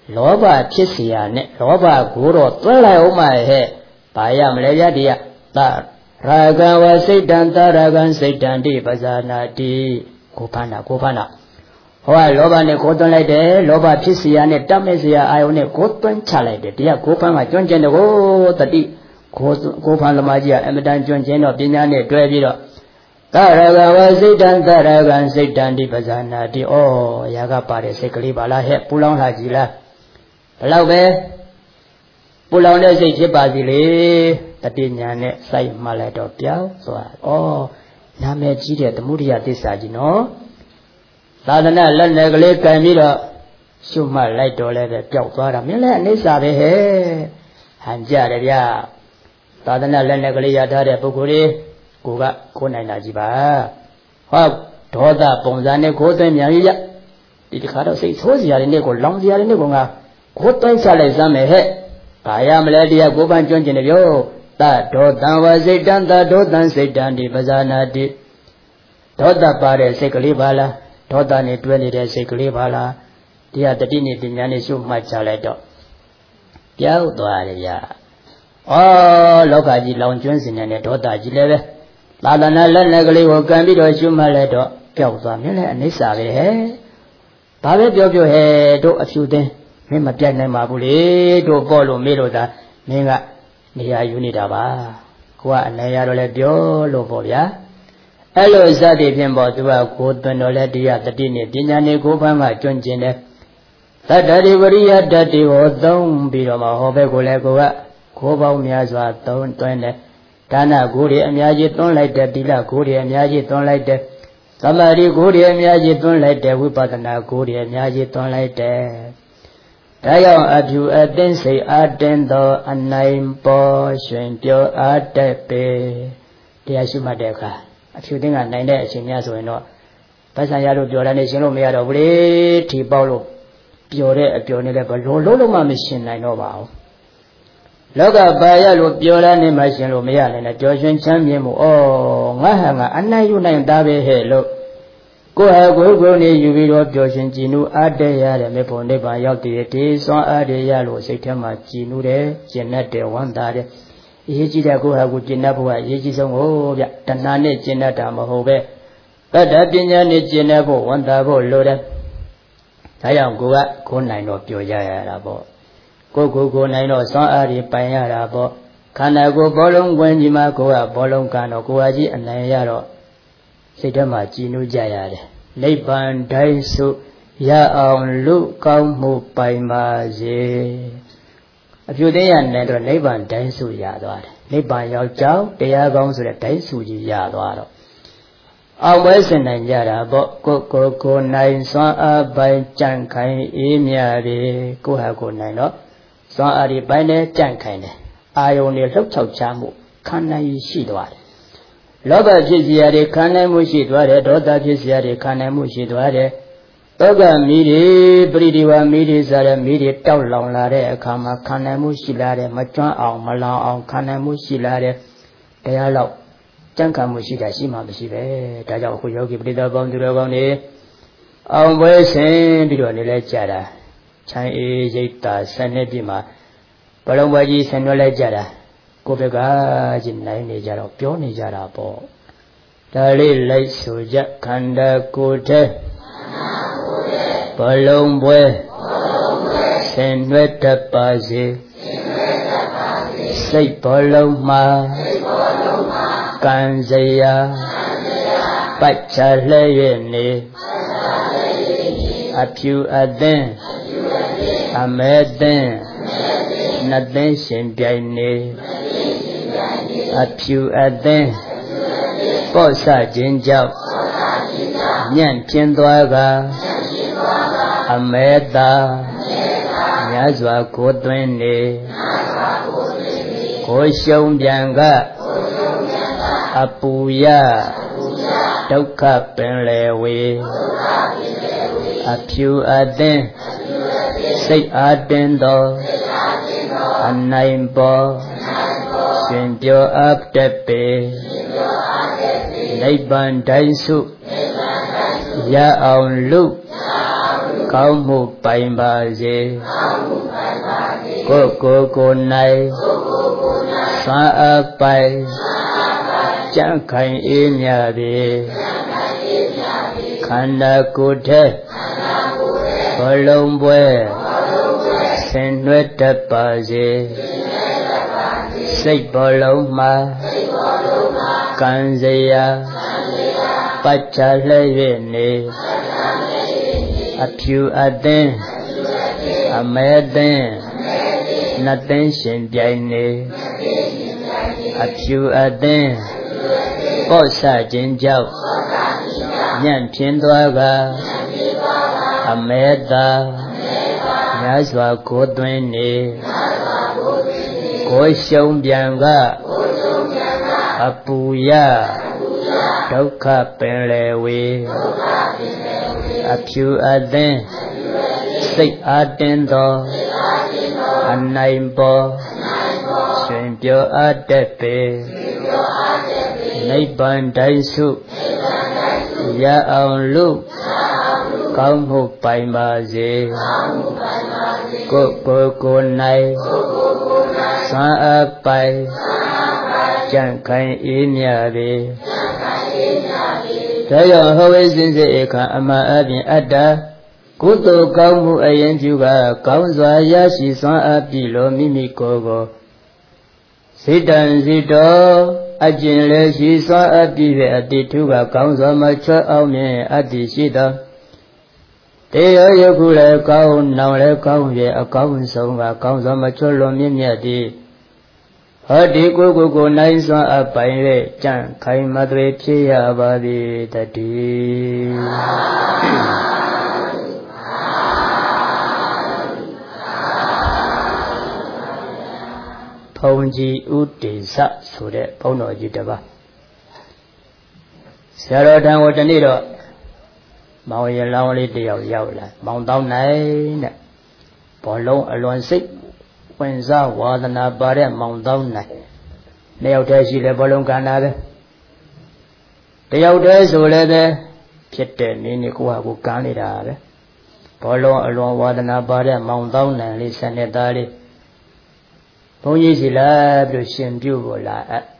လောဘဖြစ်เสียနဲ့လောဘကိုတော့သွင်းလိုက်အောင်မှဟဲ့ဘာရမလဲဗျာဒီကသရာဂံဝစိတ်တံသရာဂံစိတ်တံတိပဇာနာတိကိုဖန္နာကိုဖန္နာဟောလောဘနဲ့ကိုသွင်းလိုက်တယ်လောဘဖြစ်เสียနဲ့တတ်မဲ့เสียအာယုန်နဲ့ကိုသွင်းချလိုက်တယ်တရားကိုဖမ်းမှာကျွမ်းကျင်တယ်ကိုတတိကိုကိုဖမ်းသမားကြီးကအမတန်ကျွမ်းကျင်တော့ပညာနဲ့တွဲပြီးတော့သရဂဝစိတ်တံသရဂံစိတ်တံဒီပဇာနာတိဩရာဂပါတဲ့စိတ်ကလေးပါလားဟဲ့ပူလောင်လာကြည်လားဘလောက်ပဲပူလောင်တဲ့စိတ်ဖြစ်ပါစီလေတတိညာနဲ့စိုက်မှလည်းတော့ပြောင်းသွားဩနာမည်ကြီးတဲ့သမုဒိယသစ္စာကြီးနော်သာသနာလက်နယ်ကလေးကံပြီးတော့ရှုမှတ်လိုက်တော့လည်းပဲပျောက်သွားတာမင်းလည်းအိဋ္ဌာပဲဟဲ့ဟန်ကြတယ်ဗျာသာသနာလက်နယ်ကလေးရထားတဲ့ပုဂ္ဂိုလ်တွေကိုကခိုးနိုင်တာကြီးပါဟောဒေါသပုံစံနဲ့ခိုးသွင်းမြန်ကြီးရဒီတခါတော့စိတ်ဆိုးစရာတွေနဲ့ကိုလောင်စရာတွေနဲ့ကိုငါခိုးသွင်းချလိုက်စမ်းမယ်ဟဲ့ဘာရမလဲတရားကိုပန်းကျွမ်းကျင်တယ်ပြောသဒေါသံဝစိတ်တံသဒေါသံစိတ်တံဒီပဇာနာတိဒေါသပါတဲ့စိတ်ကလေးပါလားဒေါသနဲ့တွဲနေတဲ့စိတ်ကလေးပါလားတရားတတိနဲ့ပညာနဲ့ရှုမှတ်ချလိုက်တော့ပြောက်သွားတယ်ဗျာဩလောကကြီးလောင်ကျွမ်းစင်နေတဲ့ဒေါသကြီးလည်းပဲသာသနာလက်နဲ့ကလေးကိုကံပြီးတော့ရှုမှတ်လိုက်တော့ပျောက်သွားမြင်လဲအနိစ္စပဲဟဲ့ဘာပဲပြောပြောဟဲ့တို့အဖြူသိန်းမင်းမပြတ်နိုင်ပါဘူးလေတို့ပေါ်လို့မေးလို့သာမင်းကနေရာယူနေတာပါကိုကအနိုင်ရတော့လဲပြောလို့ပေါ့ဗျာအဲ့လိုစသည်ဖြင့်ပေါ့သူကကိုယ်သွန်တော်လဲတရားတတိနဲ့ပညာနဲ့ကိုယ်ဖမ်းမှကျွမ်းကျင်တယ်တတ္တရိဝရိယတတ္တိကိုသုံးပြီးတော့မှဟောဘက်ကိုလည်းကိုကကိုယ်ပေါင်းများစွာသုံးသွင်းတယ်ဒါနကိုယ်တွေအများကြီးသွန်းလိုက်တယ်တိလကိုယ်တွေအများကြီးသွန်းလိုက်တယ်သမာဓိကိုယ်တွေအများကြီးသွန်းလိုက်တယ်ဝိပဿနာကိုယ်တွေအများကြီးသွန်းလိုက်တယ်ဒါကြောင့်အဖြူအသိစိတ်အတင်းသောအနိုင်ပေါ်ရှင်ပြောအပ်တဲ့ပေတရားရှိမှတ်တဲ့အခါအဖြူသိန်းကနိုင်တဲ့အချိန်များဆိုရင်တော့ဗတ်ဆံရလို့ပြောတာနဲ့ရှင်းလို့မရတော့ဘူးလေထီပေါက်လို့ပျော်တဲ့အပျော်နဲ့လည်းဘလို့လုံးလုံးမှမရှင်းနိုင်တော့ပါဘူးလောကဘာရလို့ပျော်တာနဲ့မှရှင်းလို့မရနိုင်တဲ့ပျော်ရွှင်ချမ်းမြေ့မှုဩငါဟာငါအနိုင်ယူနိုင်တာပဲဟဲ့လို့ကိုယ်ဟာကိုယ်ကိုယ်နေယူပြီးတော့ပျော်ရွှင်ကြည်နူးအားတရတဲ့မေဖို့နိဗ္ဗာန်ရောက်တည်တဲ့စွမ်းအားတွေရလို့စိတ်ထဲမှာကြည်နူးတယ်ကျင့်တတ်တယ်ဝမ်းသာတယ်အရေးကြီးတဲ့ကိုယ်ဟာကိုယ်ကျင့်တတ်ဖို့ကအရေးကြီးဆုံးကိုဗျတဏှာနဲ့ကျင့်တတ်တာမဟုတ်ပဲတတ္တပညာနဲ့ကျင့်တတ်ဖို့ဝမ်းသာဖို့လိုတယ်ဒါကြောင့်ကိုယ်ကကိုယ်နိုင်တော့ပျော်ကြရတာပေါ့ကိုယ်ကိုယ်ကိုနိုင်တော့စွမ်းအားတွေပိုင်ရတာပေါ့ခန္ဓာကိုယ်ဘောလုံးဝင်ကြီးမှာကိုယ်ကဘောလုံးကန်တော့ကိုယ်ဟာကြီးအနိုင်ရတော့စိတ်ထဲမှာကြည်နူးကြရတယ်နိဗ္ဗာန်တိုင်းစုရအောင်လူကောင်းမှုပိုင်ပါစေအပြုသိရနဲ့တော့နိဗ္ဗာန်တိုင်းစုရသွားတယ်နိဗ္ဗာန်ရောက်ကြောင်းတရားကောင်းဆိုတဲ့တိုင်းစုကြီးရသွားတော့အောင်ပွဲစင်နိုင်ကြတာပေါ့ကိုကိုကိုနိုင်စွမ်းအားပိုင်ကြံ့ခိုင်အေးမြတယ်ကိုဟာကိုနိုင်တော့စွမ်းအားတွေပိုင်းနဲ့ကြံ့ခိုင်တယ်အာယုန်တွေလှုပ်ချောက်ချမှုခံနိုင်ရှိသွားတယ်လောဘဖြစ်စီရတွေခံနိုင်မှုရှိသွားတယ်ဒေါသဖြစ်စီရတွေခံနိုင်မှုရှိသွားတယ်တောကမီးတွေပရိဒီဝမီးတွေစားတဲ့မီးတွေတောက်လောင်လာတဲ့အခါမှာခံနိုင်မှုရှိလာတယ်မကျွမ်းအောင်မလောင်အောင်ခံနိုင်မှုရှိလာတယ်တရားလောက်ကြံ့ခံမှုရှိတာရှိမှမရှိပဲဒါကြောင့်အခုယောဂီပရိသတ်ပေါင်းသူတော်ကောင်းတွေအောင်ပွဲဆင်ပြီးတော့နေလဲကြတာချမ်းအေးရိတ်တာဆယ်နှစ်ပြည့်မှာဘလုံးပွဲကြီးဆင်နွှဲလဲကြတာကိုယ်ဘက်ကကြီးနိုင်နေကြတော့ပြောနေကြတာပေါ့ဒါလေးလိုက်ဆိုကြခန္ဓာကိုယ်ထဲဘလုံးပွဲဆင်နွှဲတတ်ပါစေစိတ်ဘလုံးမှာကံစရာပတ်ချလှဲ့၍နေအဖြူအသင်းအမဲသင်းနှစ်သိန်းရှင်ပြိုင်နေအဖြူအသင်းပေါ့ဆခြင်းကြောင့်ညံ့ပြင်းသွားကအမဲသာမြတ်စွာကိုသွင်းနေကိုရှုံးပြန်ကအပူရဒုက္ခပင်လေဝေအဖြူအသင်းစိတ်အားတင်းသောအနိုင်ပေါ်ရှင်ပြောအပ်တတ်ပေနိဗ္ဗာန်တိုင်းစုရအောင်လူကောင်းမှုပိုင်ပါစေကိုကိုကိုနိုင်စွမ်းအားပိုင်ကြံ့ခိုင်အေးမြပြီခန္ဓာကိုယ်ထဲဘောလုံးပွဲဆင်နွှဲတတ်ပါစေစိတ်ဘောလုံးမှာကံစရာပတ်ချလှည့်၍နေအဖြူအသင်းအမဲသင်းနှစ်သင်းရှင်ပြိုင်နေအဖြူအသင်းပေါ့ဆခြင်းကြောင့်ညံ့ဖြင်းသွားကအမဲသာများစွာကိုသွင်းနေကိုရှုံးပြန်ကအပူရဒုက္ခပင်လေဝေအဖြူအသင်းစိတ်အားတင်းသောအနိုင်ပေါ်ရှင်ပြောအပ်တဲ့ပေနိဗ္ဗာန်တိုင်းစုရအောင်လို့ကောင်းမှုပိုင်ပါစေကိုကိုကိုနိုင်စွမ်းအားပိုင်ကြံ့ခိုင်အေးမြပြီဒါကြောင့်ဟောဝိစင်စေအခါအမှန်အပြင်အတ္တကုသိုလ်ကောင်းမှုအရင်ပြုကကောင်းစွာရရှိစွမ်းအားပြီလို့မိမိကိုယ်ကိုစိတံစိတောအကျင့်လည်းရှိစွမ်းအားပြီပဲအတိထုကကောင်းစွာမချွတ်အောင်မြင်အတ္တိရှိသောတေယောယခုလည်းကောင်းနောင်လည်းကောင်းရဲ့အကောင်းဆုံးကကောင်းစွာမချွတ်လွန်မြင့်မြတ်သည်ဟောဒီကိုကိုကိုနိုင်စွမ်းအပိုင်ရဲ့ကြံ့ခိုင်မသွေဖြစ်ရပါသည်တည်းဘုန်းကြီးဥဒေသဆိုတဲ့ဘုန်းတော်ကြီးတစ်ပါးဆရာတော်ထံကိုတနေ့တော့မောင်ရလောင်းလေးတယောက်ရောက်လာမောင်တောင်းနိုင်တဲ့ဘောလုံးအလွန်စိတ်ဝင်စားဝါသနာပါတဲ့မောင်တောင်းနိုင်နှစ်ယောက်တည်းရှိလဲဘောလုံးကန္တာပဲတယောက်တည်းဆိုလည်းပဲဖြစ်တဲ့နည်းနည်းကိုဟာကိုကမ်းနေတာပဲဘောလုံးအလွန်ဝါသနာပါတဲ့မောင်တောင်းနိုင်လေးဆက်နေသားလေးဘုန်းကြီးစီလာပြီးရှင်ပြုကိုလာအပ်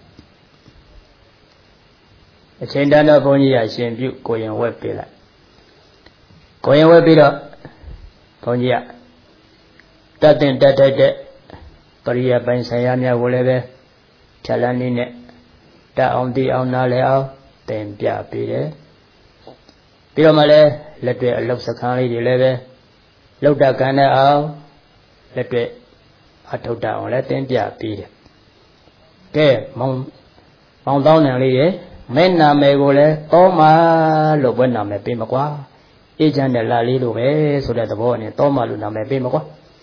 အချိန်တန်းတော့ဘုန်းကြီးကရှင်ပြုကိုရင်ဝက်ပေးလိုက်ကိုရင်ဝက်ပြီးတော့ဘုန်းကြီးကတတ်တင်တတ်တဲ့ပရိယပိုင်းဆိုင်ရာများကိုလည်းပဲခြာလန်းနည်းနဲ့တတ်အောင်သိအောင်နားလည်အောင်သင်ပြပေးတယ်ပြီးတော့မှလည်းလက်တွေ့အလုပ်စခန်းလေးတွေလည်းပဲလောက်တကန်တဲ့အောင်လက်တွေ့အထုတ်တအောင်လည်းသင်ပြပေးတယ်ကဲမောင်မောင်တောင်းတယ်လေးရဲ့မဲနာမည်ကိုလည်းတောမာလို့ဘယ်နာမည်ပေးမကွာအေးချမ်းတဲ့လာလေးလို့ပဲဆိုတဲ့သဘောနဲ့တောမာလို့နာမည်ပေးမကွာ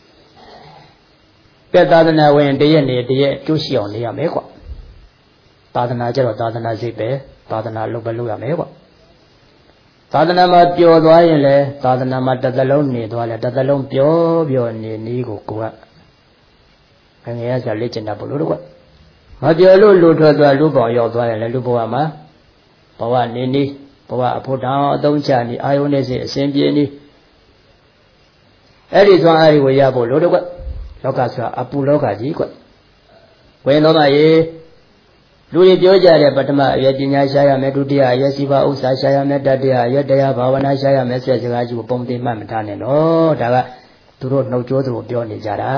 ကဲသာသနာဝင်တရက်နေတရက်ကျိုးရှိအောင်နေရမယ်ကွာသာသနာကျတော့သာသနာစိတ်ပဲသာသနာလုပ်ပဲလုပ်ရမယ်ကွာသာသနာမှာပျော်သွားရင်လည်းသာသနာမှာတစ်သလုံးနေသွားလဲတစ်သလုံးပျော်ပျော်နေနည်းကိုကိုကငငယ်ရစားလေ့ကျင့်တာဘလို့ကွာမပျော်လို့လူထွက်သွားလူပေါရောက်သွားရင်လည်းလူဘဝမှာဘဝနေနည်းဘဝအဖို့တောင်အသုံးချနေအာယုန်နဲ့စိအစဉ်ပြေနေအဲ့ဒီသွားအဲ့ဒီကိုရဖို့လို့တော့ကွလောကဆိုတာအပူလောကကြီးကွဝိသောမယေလူတွေပြောကြတဲ့ပထမအယပညာရှားရမယ်ဒုတိယအယစီပါဥစ္စာရှားရမယ်တတိယအယတရားဘာဝနာရှားရမယ်ဆက်စကားကြီးကိုပုံသိမှတ်မထားနဲ့နော်ဒါကသူတို့နှုတ်ကြိုးသူတို့ပြောနေကြတာ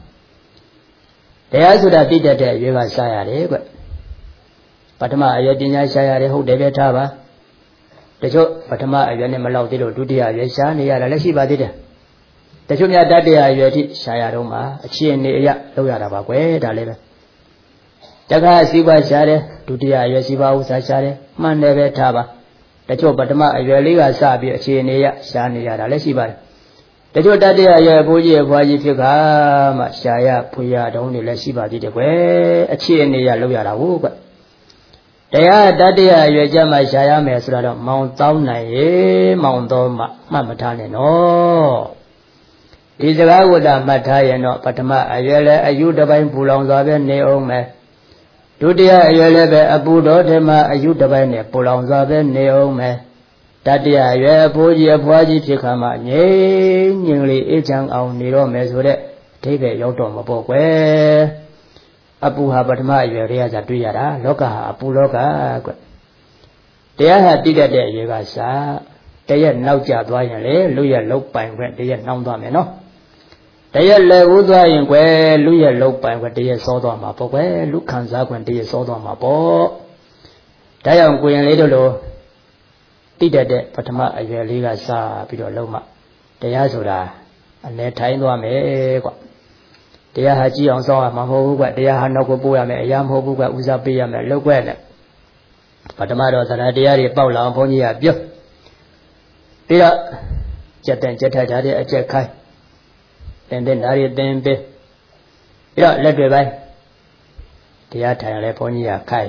တရားဆိုတာသိတတ်တဲ့အရွယ်ကရှားရတယ်ကွပထမအယပညာရှားရတယ်ဟုတ်တယ်ပဲထားပါတချို့ပထမအရွယ်နဲ့မလောက်သေးလို့ဒုတိယအရွယ်ရှားနေရတာလည်းရှိပါသေးတယ်တချို့များတတ္တရာရွယ်ထိရှားရတော့မှအခြေအနေအရလောက်ရတာပါကွယ်ဒါလည်းပဲတခါစီးပွားရှားတယ်ဒုတိယအရွယ်စီးပွားဥစ္စာရှားတယ်မှန်တယ်ပဲထားပါတချို့ပထမအရွယ်လေးကစပြီးအခြေအနေရရှားနေရတာလည်းရှိပါတယ်တချို့တတ္တရာရွယ်ဘိုးကြီးအဖွားကြီးဖြစ်ခါမှရှားရဖွေရတုံးတွေလည်းရှိပါသေးတယ်ကွယ်အခြေအနေရလောက်ရတာဟုတ်ကွတရားတတ္တရာရွယ်ကြမှာရှားရမယ်ဆိုတော့မောင်တောင်းနိုင်ရေမောင်တော်မှမှတ်မထားနဲ့နော်ဒီစကားကိုသာမှတ်ထားရင်တော့ပထမအရွယ်လည်းအယူတစ်ပိုင်းပူလောင်စွာပဲနေအောင်မယ်ဒုတိယအရွယ်လည်းပဲအပူတော်ထဲမှာအယူတစ်ပိုင်းနဲ့ပူလောင်စွာပဲနေအောင်မယ်တ Tatia, you Poji, a Poji Chikama, yea, nearly each young on Niro Mesure, take a yotom of Boque. Apuha Batma, you reas a Tuyara, Loka, Apuloka. They had did a day, you guys, they had no job, Luya Lope by when they had no domino. They had Leudua where Luya Lope by what they saw on my book, where Luke comes up when they saw on my book. They are going little. Did that, Patama, a year Liga Sa, Pido Loma. They are Soda, and their time to me. They are Haji on Saw, Maho, but they are Nokobu, and Yam Hobu, Uzapi, and Loquet. Patama, and idea about Lamponia, Bill. Peter, Jet and Jet had a jet kai. And then I then be. Yeah, let me buy. They are Teleponia kai.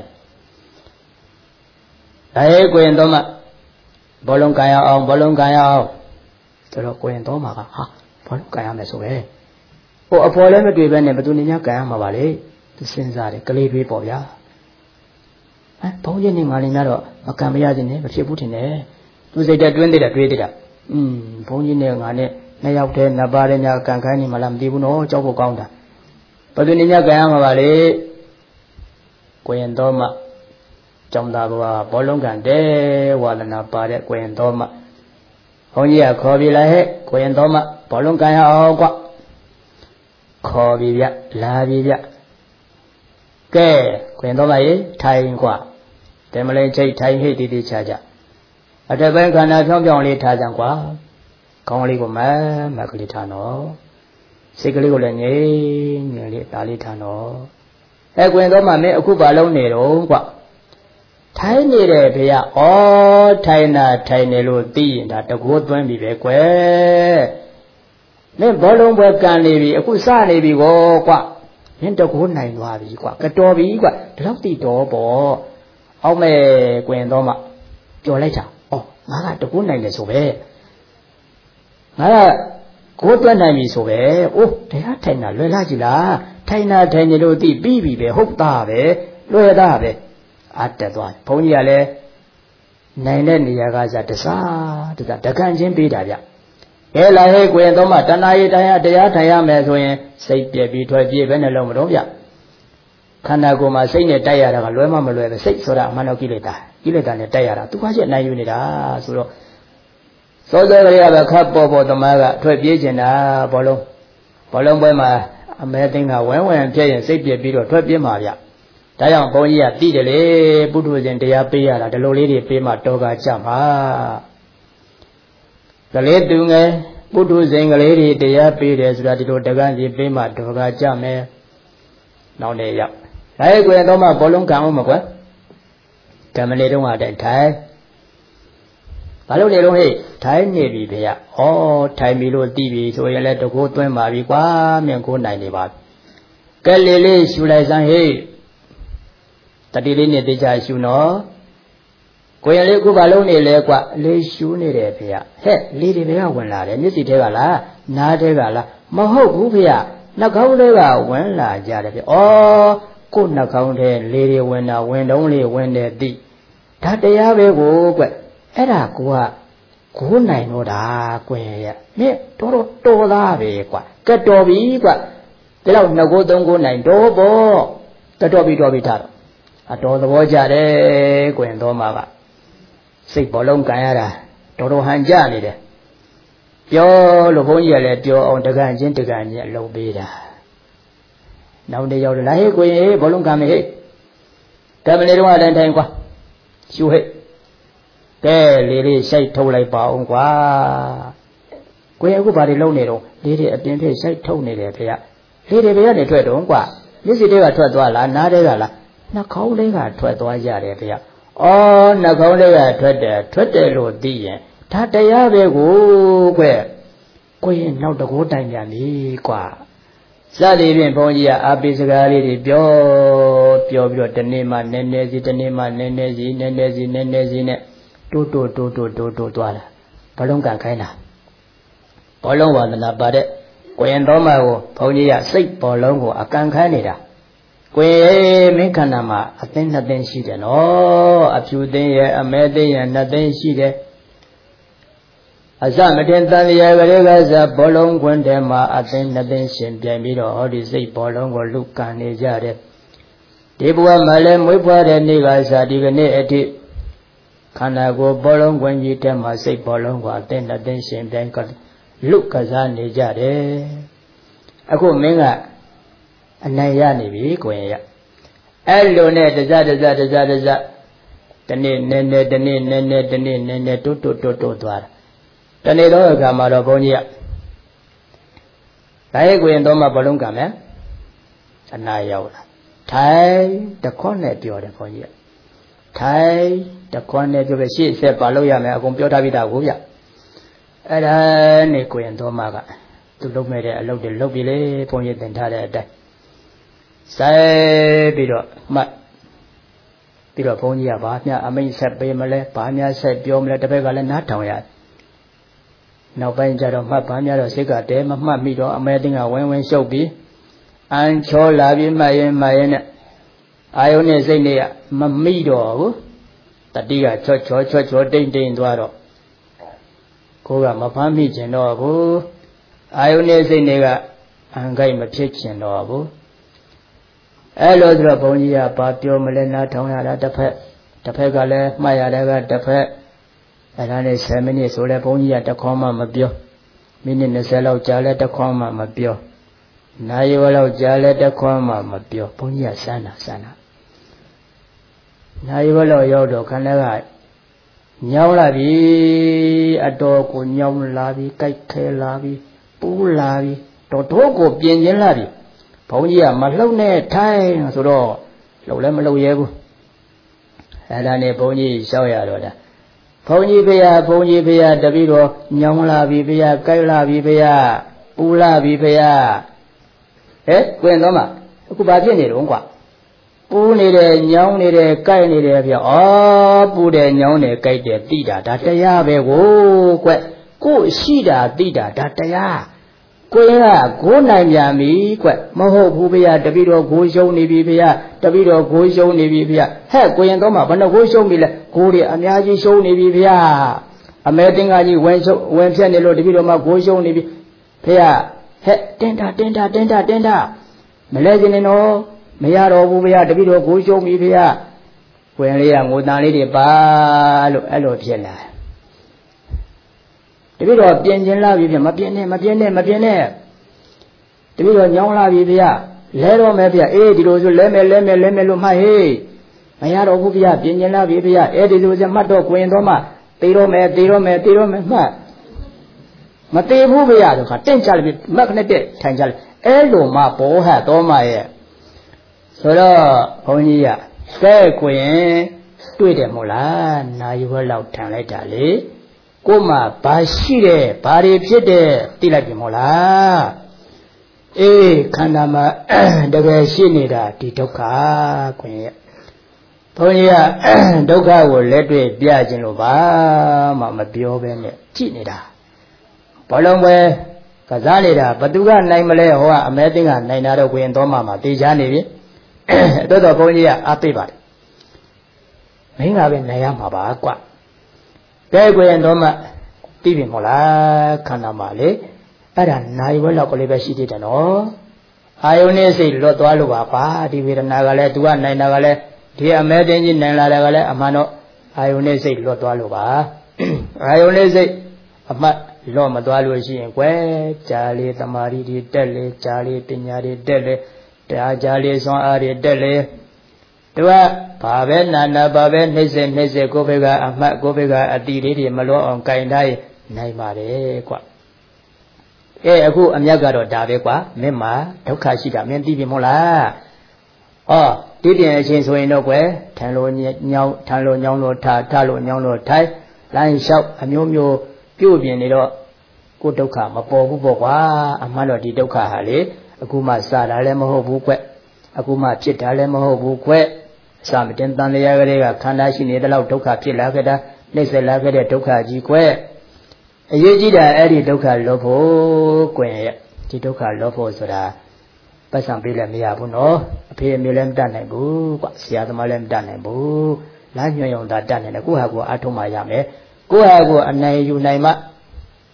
I go in Doma. Bolong kaya on, bolong kaya on. The local in Doma, ha, bolong kaya mesoe. Oh, a problem with when never doing a kaya mavale, the sins are the Kali people, ya. Pony in Malinaro, a camia in it, she put in there. To say that when they are created up. Hm, Pony in Nane, Nayauta, Nabarena, Kankani, Malam Dibuno, Choco Counter. But in a kaya mavale, Queen Doma. Trong đó là bỏ lông gần để hoặc là nào bà để quyền đó mà không gì à khó bị lại hết quyền đó mà bỏ lông cái ao quá khó bị vậy là bị vậy cái quyền đó vậy thay quá để mà lên chơi thay hết đi đi chơi chơi ở đây bên cạnh là trong trong đi thay chẳng quá không đi của má mà cứ đi thay nó sẽ cứ đi của lên nhé nhớ đi ta đi thay nó cái quyền đó mà mấy ông bà lâu nè rồi quá Thái nè đấy bây giờ, ô Thái na Thái nè luôn tí, đã được gót vẫn bị về quê, nên bao lâu mới can này bị, cũng xa này bị vô quá, nên được gót này loa bị quá, cái đó bị quá, đó tí đó bỏ, ông mẹ quen đó mà, cho lấy chả, ô, ngã được gót này là số về, ngã gót vẫn này bị số về, ô, thế á Thái na lôi la gì là, Thái na Thái nè luôn tí bị bị về hốt ta về, lôi ta về. At that one. Pony ale Nine Yagaza Tesa, the Kanjin Pidaya. Ella Heguen Doma, Tanai, Daya, Tayam, as we say, between Given alone, Rovia. Kanagoma, saying a Tayara, Loma, Malua, six or a Manokilita, Kilita and Tayara, two hundred nine units. So, so there we have a couple of the Maga, twelve years in a Bolong. Bolong by my amazing a when when Jay and say, be a twelve year Maria. Tayang Ponya did a Buddhas and Diapia, the low lady Pima Toga Chama. The late doing a Buddhas and a lady Diapia, Radito Daganji Pima Toga Chame. Now they up. I go and Doma Bolong Kamaka. Camelero at that time. Hello, they don't hate. Time Navy there. Oh, time below T V, so you let the go to Mariqua, Mianco ninety baht. Galilei, should I say, Tadilin de Jashuno. Quayle Kubalone Lequa, Le Shune Repia. He, Lady Vea when la, and Missy Tegala, Nadegala, Maho Guvia, Nakaudega, when la Jarabi. Oh, could not count Lady when I went only when they did. Tateave go, Era Gua, Kuna no da, Quaya, Me, Toro Tola Vequa, Catobi, the Law Nago don't go nine dobo, the Toby Dobita. At all the Wajare, Gwendoma. Say Bolong Kayara, Toro Hanjani. Yo, Lobonia let you on the Ganjin to Ganya Lobida. Now they are like Bolong Kame. Camelero and Tangua. You hit. There, Lily say Tolay Baungua. Where everybody lonely, Lady at the end say Tony there. Lady Bear the Tredongua. This is a Tredwala, Nadegala. Na khâu lấy gà thuê toa ra đấy bây giờ, ô na khâu lấy gà thuê để thuê để rồi đi vậy, thà đây á về cũ quê, quê nào đó cũng đánh nhà đi qua, gia đình bên phong gì à, abi sẽ cái gì biểu biểu biểu tên này mà nên nên gì tên này mà nên nên gì nên nên gì nên nên gì nè, tu tu tu tu tu tu tu là, bao lâu cả cái nào, bao lâu mà mình làm đấy, quê đó mà phong gì à, xích bao lâu của càng cái này đó. Quê mấy khả năng mà, à tên là tên gì đấy, nó, à chú tên, à mẹ tên, à tên gì đấy, Azamatin Tanya Gaza Bolong Quendema Athen Attention Piamiro or the say Bolong or Lucan Nejade. Debua Malem Wipa and Nigasa Digane Eti Kanago Bolong when you tell my say Bolong or Athen Attention Pian Lucazan Nejade. Ako Minga Anayani Viquia Elone the Zada Zada Zada Zada the Nene the Nene the Nene to to to to to the Nedo Gamma Bonia Diagram Doma Bolungame and Naya tie the cornet your Bonia tie the cornet of a sheet said Baloya computer with a Guya and I Nequin Domaga to look me a look the lobby pointed entire day. Say Bido Mat Bido Ponia Banya, I mean said Bamale, Banya said Biom the Begala Nataya. Now Banjaro Mapanya Siga de Mamma Mido, amating a when when so be and Cho Lavi Mayan Mayan I only say near Mamido the Diga Church or Church or Ding Ding Duaro Koga Mapami Genobu I only say nigga and Guy Machichen Nobu Elodra Bonia Patio Melena Tona the Pet the Pegale Maya the Pet and I say many so the Bonia the Coma Mabio meaning the Cello Jale the Coma Mabio Nayuelo Jale the Coma Mabio Bonia Sana Sana Nayuelo Yodo Canara Nyalavi a dog with Nyalavi, Kite Lavi, Poo Lavi, Totogo, Pian Lavi. Ponia, Malone, time, so low, Lolemo Yebu. And I Pony Soya. Pony Bea, Pony Bea, Davido, Nyalavi Bea, Kaila Vivea, Pula Vivea. Eh, Gwendoma, Kubatin, Unqua. Poo needed, young needed, Kai needed, oh, Poo de Yone, Kai de Dida, Dataya, Bego, Go, Shida, Dida, Dataya. Goya, go Nayami, Moho Pubia, Davido, go show Nibia, Davido, go show Nibia. Hey, Gwendoma, but no go show me, go the Amiaji show Nibia. A meeting I went so when Pianelo, Davido, my go show Nibia. Hey, Denda, Denda, Denda, Denda. Malaysian and all. Mayaro Bubia, Davido, go show me here. When they are not lady Balo, Elo Piena. Davido, Pian La Vivia, Mapiene, Mapiene, Mapiene. Davido, Yonla Vivia, Lero Mavia, Edido, Leme, Leme, Leme, Luma, hey. Mayaro Bubia, Pian La Vivia, Edido, Mato, Quendoma, Tirome, Tirome, Tirome, Mate Bubia, ten child, magnetic, Tangal, Elo Mapo, had Doma. So, Ponia, say, Queen, do it, Mola, now you will out town later. Goma, Bashide, Bari Pide, Tilaki Mola. Eh, Kanama, the Gashinida, Titoka, Queen. Ponia, Doga will let me be a Genova, Mamma Bioben, Chinida. Polomwe, Kazanida, Baduga, Naimale, or a meeting at Nainado Queen Doma, Tijani. Dodo Ponia, Apibat. Minga in Nayama Qua. Pegway and Doma, Tibi Mola, Kanamale, and I will not believe she did all. I only say Lotualuapa, Divid Nagale, Duan Nagale, Dear Medin in Nagale, Amano. I only say Lotualupa. I only say Amat Loma Dualushi and Que, Charlie Tamari, Dele, Charlie Pinari, Dele. Jali son ari dele. Dua Paven Nana Paven Nese Nese Gobega Amat Gobega Adiri Malo on Kainai Naimare qua. Eh, who Amyagaro Davequa, Mema, Tokashida, Menti Mola. Oh, didn't change so in no way. Talo Nyao, Talo Nyano, Talo Nyano, Tai, Line Shop, Amumio, Pubian, Kutoka, Mapo Buboa, Amano di Doka Hale. Akuma Sada Lemo Buque, Akuma Chita Lemo Buque, some ten Tanlia, Kandashi near the Lau Toka Pilagada, Nesa Lagada Toka Jique. A Yejida Eddie Doka Lopo, Que, Titoka Lopo Soda, Pasam Pila Miabuno, appear Milem Danabu, Siatamalem Danabu, Lanyo that done in a Kuhago Atomayame, Kuhago and Nay Unaima,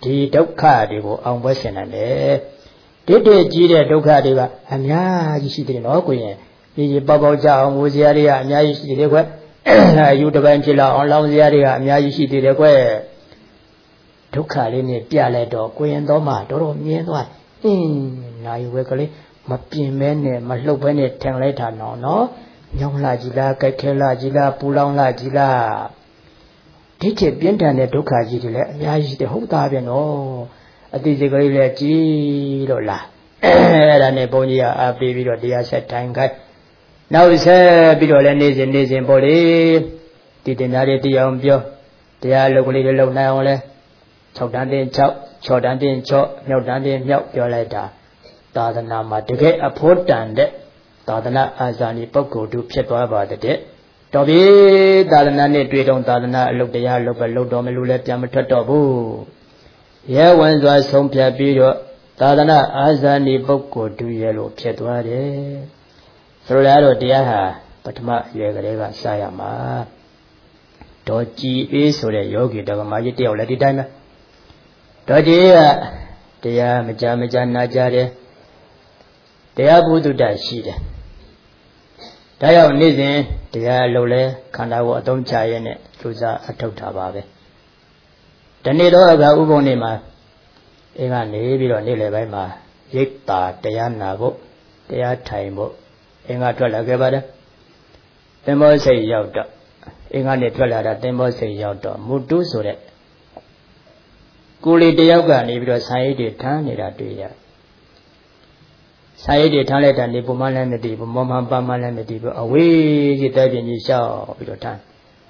ဒီဒုက္ခတွေကိုအောင်ပွဲဆင်နိုင်တယ်တိတိကြီးတဲ့ဒုက္ခတွေကအများကြီးရှိတယ်နော်ကိုရင်ဒီကြီးပေါက်ပေါက်ကြအောင်ငိုစရာတွေကအများကြီးရှိတယ်ကွအယူတစ်ပိုင်းဖြစ်လာအောင်လောင်စရာတွေကအများကြီးရှိသေးတယ်ကွဒုက္ခလေးနဲ့ပြလိုက်တော့ကိုရင်တော်မှတော်တော်မြင်သွားအင်းနိုင်ဝဲကလေးမပြင်းမဲနဲ့မလှုပ်ဘဲနဲ့ထင်လိုက်တာနော်နော်ညောင်းလာကြည်လားကြိုက်ခဲလာကြည်လားပူလောင်လာကြည်လားဒီချက်ပြင်းထန်တဲ့ဒုက္ခကြီးတွေလည်းအများကြီးတယ်ဟုတ်သားပဲနော်အတိစိတ်ကလေးလည်းကြီးလို့လားအဲ့ဒါနဲ့ဘုန်းကြီးကအားပေးပြီးတော့တရားဆက်တိုင်းခိုင်းနောက်ဆက်ပြီးတော့လည်းနေစဉ်နေစဉ်ပေါ့လေဒီတင်သားတွေတရားပြောတရားလုပ်ကလေးတွေလုပ်နိုင်အောင်လဲ၆တန်းတင်၆၆တန်းတင်၆မြောက်တန်းတင်မြောက်ပြောလိုက်တာသာသနာမှာတကယ်အဖို့တန်တဲ့သာသနာအာဇာနည်ပုဂ္ဂိုလ်တို့ဖြစ်သွားပါတဲ့တော်ပြီသာသနာနဲ့တွေ့တော့သာသနာအလုပ်တရားလုပ်ပဲလုပ်တော်မလို့လည်းပြန်မထွက်တော့ဘူးရဲဝင်စွာဆုံးဖြတ်ပြီးတော့သာသနာအာဇာနည်ပုဂ္ဂိုလ်တို့ရဲ့လို့ဖြစ်သွားတယ်ဆိုတော့တရားဟာပထမအရွယ်ကလေးကစရမှာတော်ကြည်အေးဆိုတဲ့ယောဂီတော်မကြီးတယောက်လည်းဒီတိုင်းပဲတော်ကြည်ကတရားမကြမကြနာကြတယ်တရားဘုဒ္ဓတရှိတယ်ဒါကြောင့်နေ့စဉ်တရားလုံးလဲခန္ဓာကိုယ်အသုံးချရင်းနဲ့ကြိုးစားအထောက်ထားပါပဲဒီနေ့တော့အခါဥပုံနေ့မှာအင်းကနေပြီးတော့နေ့လယ်ပိုင်းမှာရိတ်တာတရားနာဖို့တရားထိုင်ဖို့အင်းကထွက်လာခဲ့ပါတယ်သင်္ဘောစိတ်ရောက်တော့အင်းကနေထွက်လာတာသင်္ဘောစိတ်ရောက်တော့မုတုဆိုတဲ့ကိုလီတယောက်ကနေပြီးတော့ဆာရိတ်တွေထမ်းနေတာတွေ့ရဆာရိတ်တွေထမ်းလိုက်တာနေပုံမှန်လည်းမသိဘူးမောမှန်ပါမှလည်းမသိဘူးအဝေးကြီးတဲ့ပြင်ကြီးလျှောက်ပြီးတော့ထမ်း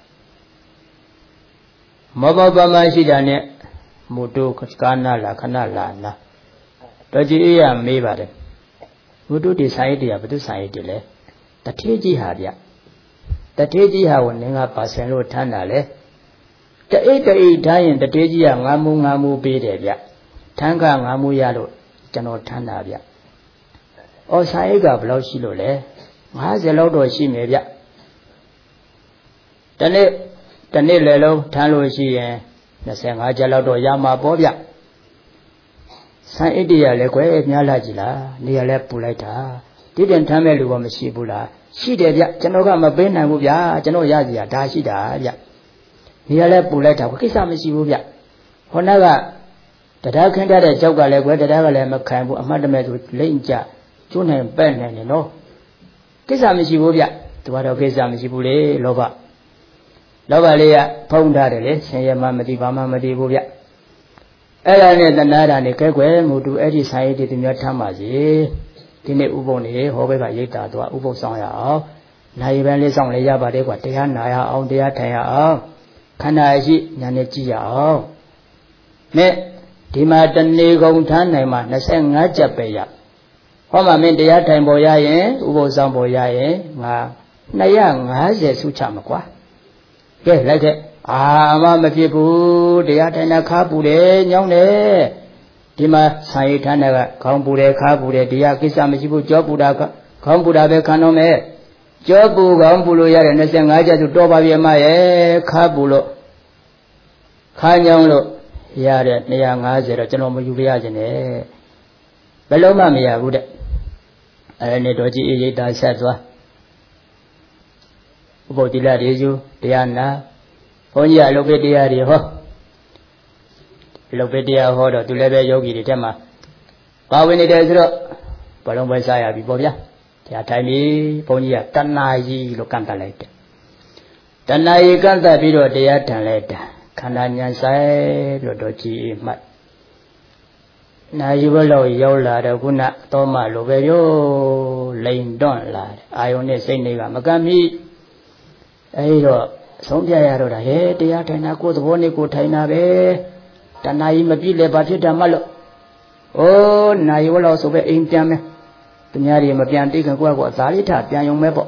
မောပပါမရှိတာနဲ့မုတုကာနာလာခဏလာနာတော်ကြီးအေးရမေးပါတယ်မုတုဒီဆာရိတ်တွေကဘယ်သူဆာရိတ်တွေလဲတထေးကြီးဟာဗျတထေးကြီးဟာကိုနင်းကပါဆင်လို့ထမ်းတာလေတအိတ်တအိတ်ထားရင်တထေးကြီးကငါမူငါမူပေးတယ်ဗျထမ်းကငါမူရလို့ကျွန်တော်ထမ်းတာဗျဩဆာရိတ်ကဘယ်လောက်ရှိလို့လဲ၅၀လောက်တော့ရှိမယ်ဗျတနေ့တနေ့လေလုံးထမ်းလို့ရှိရင်၂၅ကျပ်လောက်တော့ရမှာပေါ့ဗျဆာရိတ်တွေကလည်းကွယ်များလာကြည်လားနေရာလဲပူလိုက်တာဒီတင်ထမ်းမဲ့လူကမရှိဘူးလားရှိတယ်ဗျကျွန်တော်ကမပေးနိုင်ဘူးဗျာကျွန်တော်ရစီရဒါရှိတာဗျနေရာလဲပူလိုက်တာကိစ္စမရှိဘူးဗျဟောနကတရားခင်းတဲ့ကြောက်ကလည်းကွယ်တရားကလည်းမခံဘူးအမှတ်တမဲ့ဆိုလိမ့်ကြကျွန်းနိုင်ပဲ့နိုင်တယ်နော်ကိစ္စမရှိဘူးဗျသူကတော့ကိစ္စမရှိဘူးလေလောဘလောဘလေးကဖုံးထားတယ်လေဆင်းရဲမှမသိဘာမှမသိဘူးဗျအဲ့ဒါနဲ့တဏှာဓာတ်နဲ့ကဲကွယ်မူတူအဲ့ဒီဆိုင်ရည်တွေများထမ်းပါစေဒီနေ့ဥပုံနေဟောဘက်ကရိတ်တာတော့ဥပုံဆောင်ရအောင်နိုင်ပန်းလေးဆောင်လေးရပါတယ်ကွာတရားနာရအောင်တရားထိုင်ရအောင်ခန္ဓာရှိညာနဲ့ကြည့်ရအောင်မဲ့ဒီမှာတဏှေကုံထမ်းနိုင်မှာ၂၅ကျပ်ပဲရဟောမှာမင်းတရားထိုင်ပေါ်ရရင်ဥပုံဆောင်ပေါ်ရရင်ငါ၂၅၀စုချမှာကွာကဲလိုက်ခဲ့အာမမဖြစ်ဘူးတရားထိုင်တာခါပူတယ်ညောင်းတယ်ဒီမှာဆာရိတ်ထမ်းတာကခေါင်းပူတယ်ခါပူတယ်တရားကိစ္စမရှိဘူးကြောပူတာခေါင်းပူတာပဲခံတော့မယ်ကြောပူခေါင်းပူလို့ရတဲ့၂၅ကျပ်သူတော်ပါပြီအမရဲ့ခါပူလို့ခါညောင်းလို့ရတဲ့၂၅၀တော့ကျွန်တော်မယူပြရခြင်းနဲ့ဘယ်လုံးမှမရဘူးတဲ့အဲ့ဒီတော့ကြည်ရိတ်တာဆက်သွားဥပုသ်တိလရေစုတရားနာဘုန်းကြီးအလုပ်ပဲတရားတွေဟောအလုပ်ပဲတရားဟောတော့သူလည်းပဲယောဂီတွေတက်မှာပါဝင်နေတယ်ဆိုတော့ဘလုံးပဲစားရပြီပေါ့ဗျာတရားထိုင်ပြီဘုန်းကြီးကတဏှာကြီးလို့ကန့်တတ်လိုက်တယ်တဏှာကြီးကန့်တတ်ပြီးတော့တရားထန်လိုက်တာခန္ဓာညာဆိုင်ပြီးတော့ကြည်မှတ်နာယူဘလို့ရောက်လာတော့ခုနသောမလိုပဲရောလိန်တွန့်လာတယ်အာယုန်နဲ့စိတ်တွေကမကမ်းမိအဲဒီတော့ဆုံးဖြတ်ရတော့တာဟဲ့တရားထိုင်တာကိုယ်သဘောနဲ့ကိုယ်ထိုင်တာပဲတဏှာကြီးမပြည့်လဲဘာဖြစ်တာမှလို့ဩနာယူဘလို့ဆိုပဲအိမ်ပြန်မယ်သူများတွေမပြန်တိတ်ခင်ကိုယ့်ကိုယ်အသာလေးထားပြန်ရုံပဲပေါ့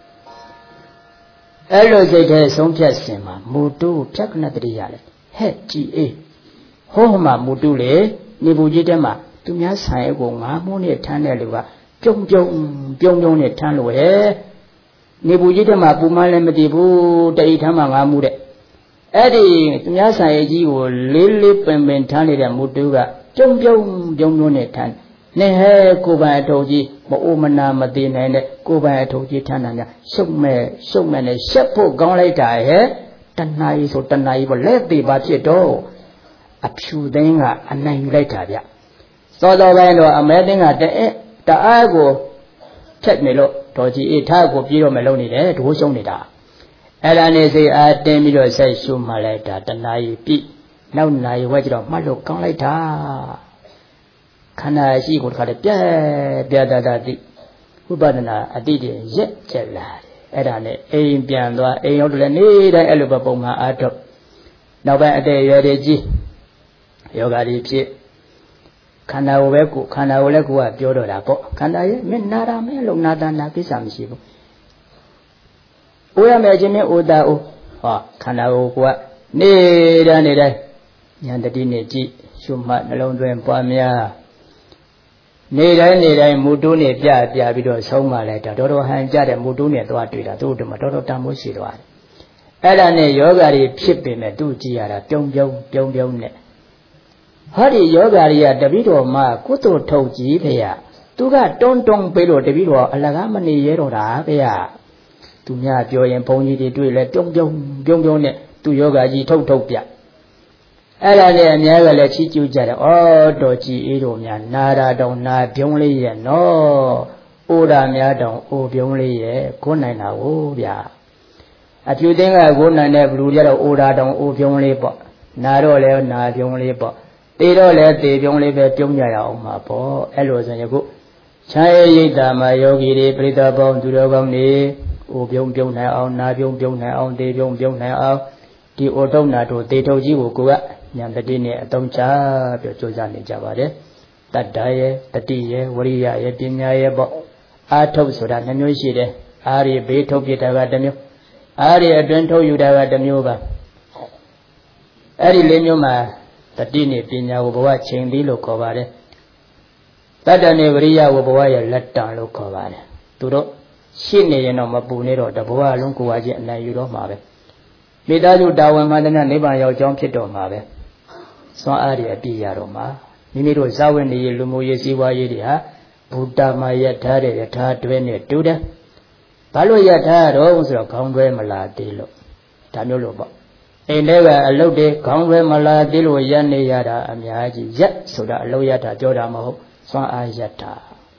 အဲ့လိုစိတ်ထဲဆုံးဖြတ်စဉ်မှာမူတုဖြတ်ခဏတတိရတယ်ဟဲ့ကြည်အေးဟောမှာမူတုလေနေဘူးကြီးတဲမှာသူများဆိုင်ကိုငါးမိုးနဲ့ထမ်းတဲ့လူကပြုံပြုံပြုံပြုံနဲ့ထမ်းလို့ဟဲ့နေဘူးကြီးတဲမှာပူမလည်းမတည်ဘူးတိတ်ထမ်းမှာငါးမိုးတဲ့ Eddie, Yasa Ego, Lily Pembentan, and Mutuga, Jum Jum Jum Yunetan. Nehe Kuba Toji, Moomana Madina, and Kuba Toji Tanana, Shumme, Shumme, Shepo gone later, eh? Tanai so Tanai will let the Bacheto. Up to then a nine later. So the land or a medding at the Ago. Check me look, Toji, a tag of Piro Meloni there, to show me that. Elane say, I damn you say, Shuma later, Tanai P. Now, I wait on my look gone later. Can I see what kind of dead, dead, dead, who but a did yet, lad. Edane, a piano, a old need a elubaboma at top. Now by a day, you're a G. Yoga deep. Can I work? Can I work what you're a Can I mean nada melo nada napisam shibu? We imagine Oda o, can I work? Need any day. Yandadine G. Shuma alone doing Pamia. Need I need I Muduni Pia Piabido Soma later, Dodo Hanja and Muduni to Atuida, to the Madodo Tamusidwa. Elane Yogari Pippin at two Giara, Pyong Pyong Pyong Pyong. Hurry Yogaria, Davido Ma, Kuto Toji, Pea. Tuga don't don't below Davido, Alagamani Yerora, Pea. To Mia Joy and Pony de Duile, Pyong Pyong Pyong Pyong, to Yogaji Totopia. Elane and Yaga let you jet, oh, Doji Idomia, Nada don't not Pyongli, no. Oda Mia don't, oh, Pyongli, Gunana, oh, yeah. A few things I wouldn't have blue yellow Oda don't, oh, Pyongli, but Nado le, na Pyongli, but they don't let the Pyongli be Pyongya on my paw, Elos and Yago. Chai Yita, my yogi, Prita Bone to the Gomni, oh, Pyong Pyong now, na Pyong Pyong now, they Pyong Pyong now, the Otona to Tato Jigo. Yandadine, Tomcha, Josani Javade, that die, that day, Waria, Pinya, but I told so that Namu Shide, Ari Beto Pita Demu, Ari Advento Yuda Demuba. Ari Lenuma, that Dini Pina will watching the Locovade. That Anevaria will boy let down Locovade. Turo, Shine and Mabunero, the Boa Lunkuaji and Nayudo Mabe. Midalu Dawa Madana Neba, your John Pito Mabe. So area Piaroma. Nimiro Zawan the Lumuye Siwa Buddha Maya Tare, a tar twenty Tuda. Palo Yata, also Conway Maladilo. Tanuloba. A never a low day, Conway Maladilo Yane Yada, Amiaji, yet so that Loyata Jodamo, so Ayata.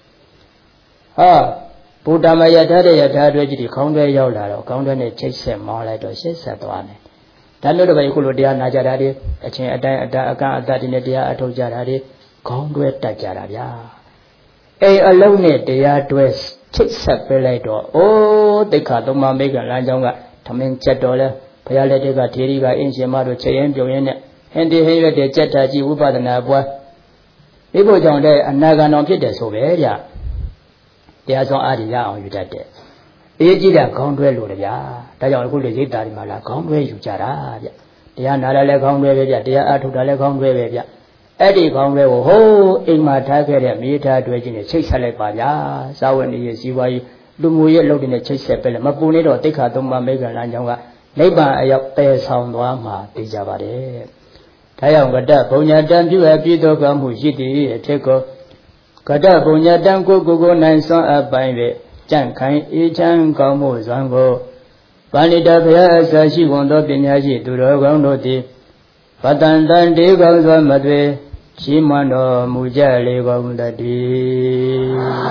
Ah, Buddha Maya Tare, a tar twenty Conway Yola, Conway chase him more like a sister one. Tanno by Kuludia Najaradi, a chain at that in a dia at Ojaradi, Congress Tajarabia. A alone, they are dressed, chicks up later. Oh, the Kadoma Mega Lanjonga, Tamin Chetola, Payaletiga, Tiriga, Inchimado, Chayan, Joyene, and they hear the Jetaji Uba the Nabwa. People don't there, and Nagan on Peter Soveria. They are so added on you that day. Ejida Conway Luria, Tayan Kulita Mala, Conway Ujara, they are not a Conway, they are to the Conway. Eddie Conway, oh, in my target, meter dredging a chase Salapaya, Sawan is why Lumuya loading a chase sepel, Mapuni or Tekatoma Mega Lanjonga, Neighbor Ayap Sound Wama, Dijabade. Tayan Gada, Bonya Dam, you have Pito Gamushiti, a checo. Gada Bonya Dam go go nine son up by me. Chan Kai E Chan Kamo Zango Vanita Piazza, she won't up in Yaji to the Gondoti Patan Dan de Gonza Madre, Chimano Mujali Gondadi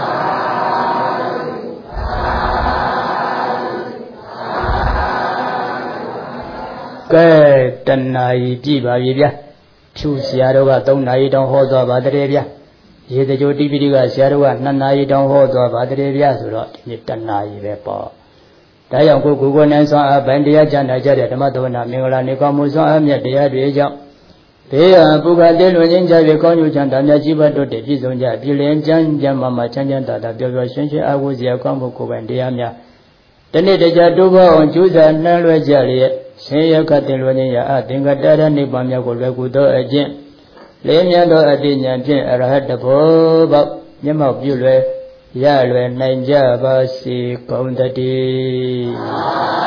Good, Tanai Jiba Vivia, choose Yaroga, don't I don't hold the Badrevia. Ye the Jodi Vidiga, Sierra, Nanai don't hold the Badrevia, Nitanai Vepo. Tayan Kuku and so a Bandia Jana Jada, Madonna, Mingla Nicomusa, Amia, the Adria. They are Bugadil when in Javiconju Jandana Jiba to the Gizonja, Billion Jan, Jamama Chanjanta, the relationship I was your Combo and Diamia. Then the Jaduba on Juza and Nalwajali, say a Catalunya, I think a dada Nibamia will go to a gym. Lemyando Adinyan had the Bob, Yama Bule, Yalwen, Nanja Basi, County.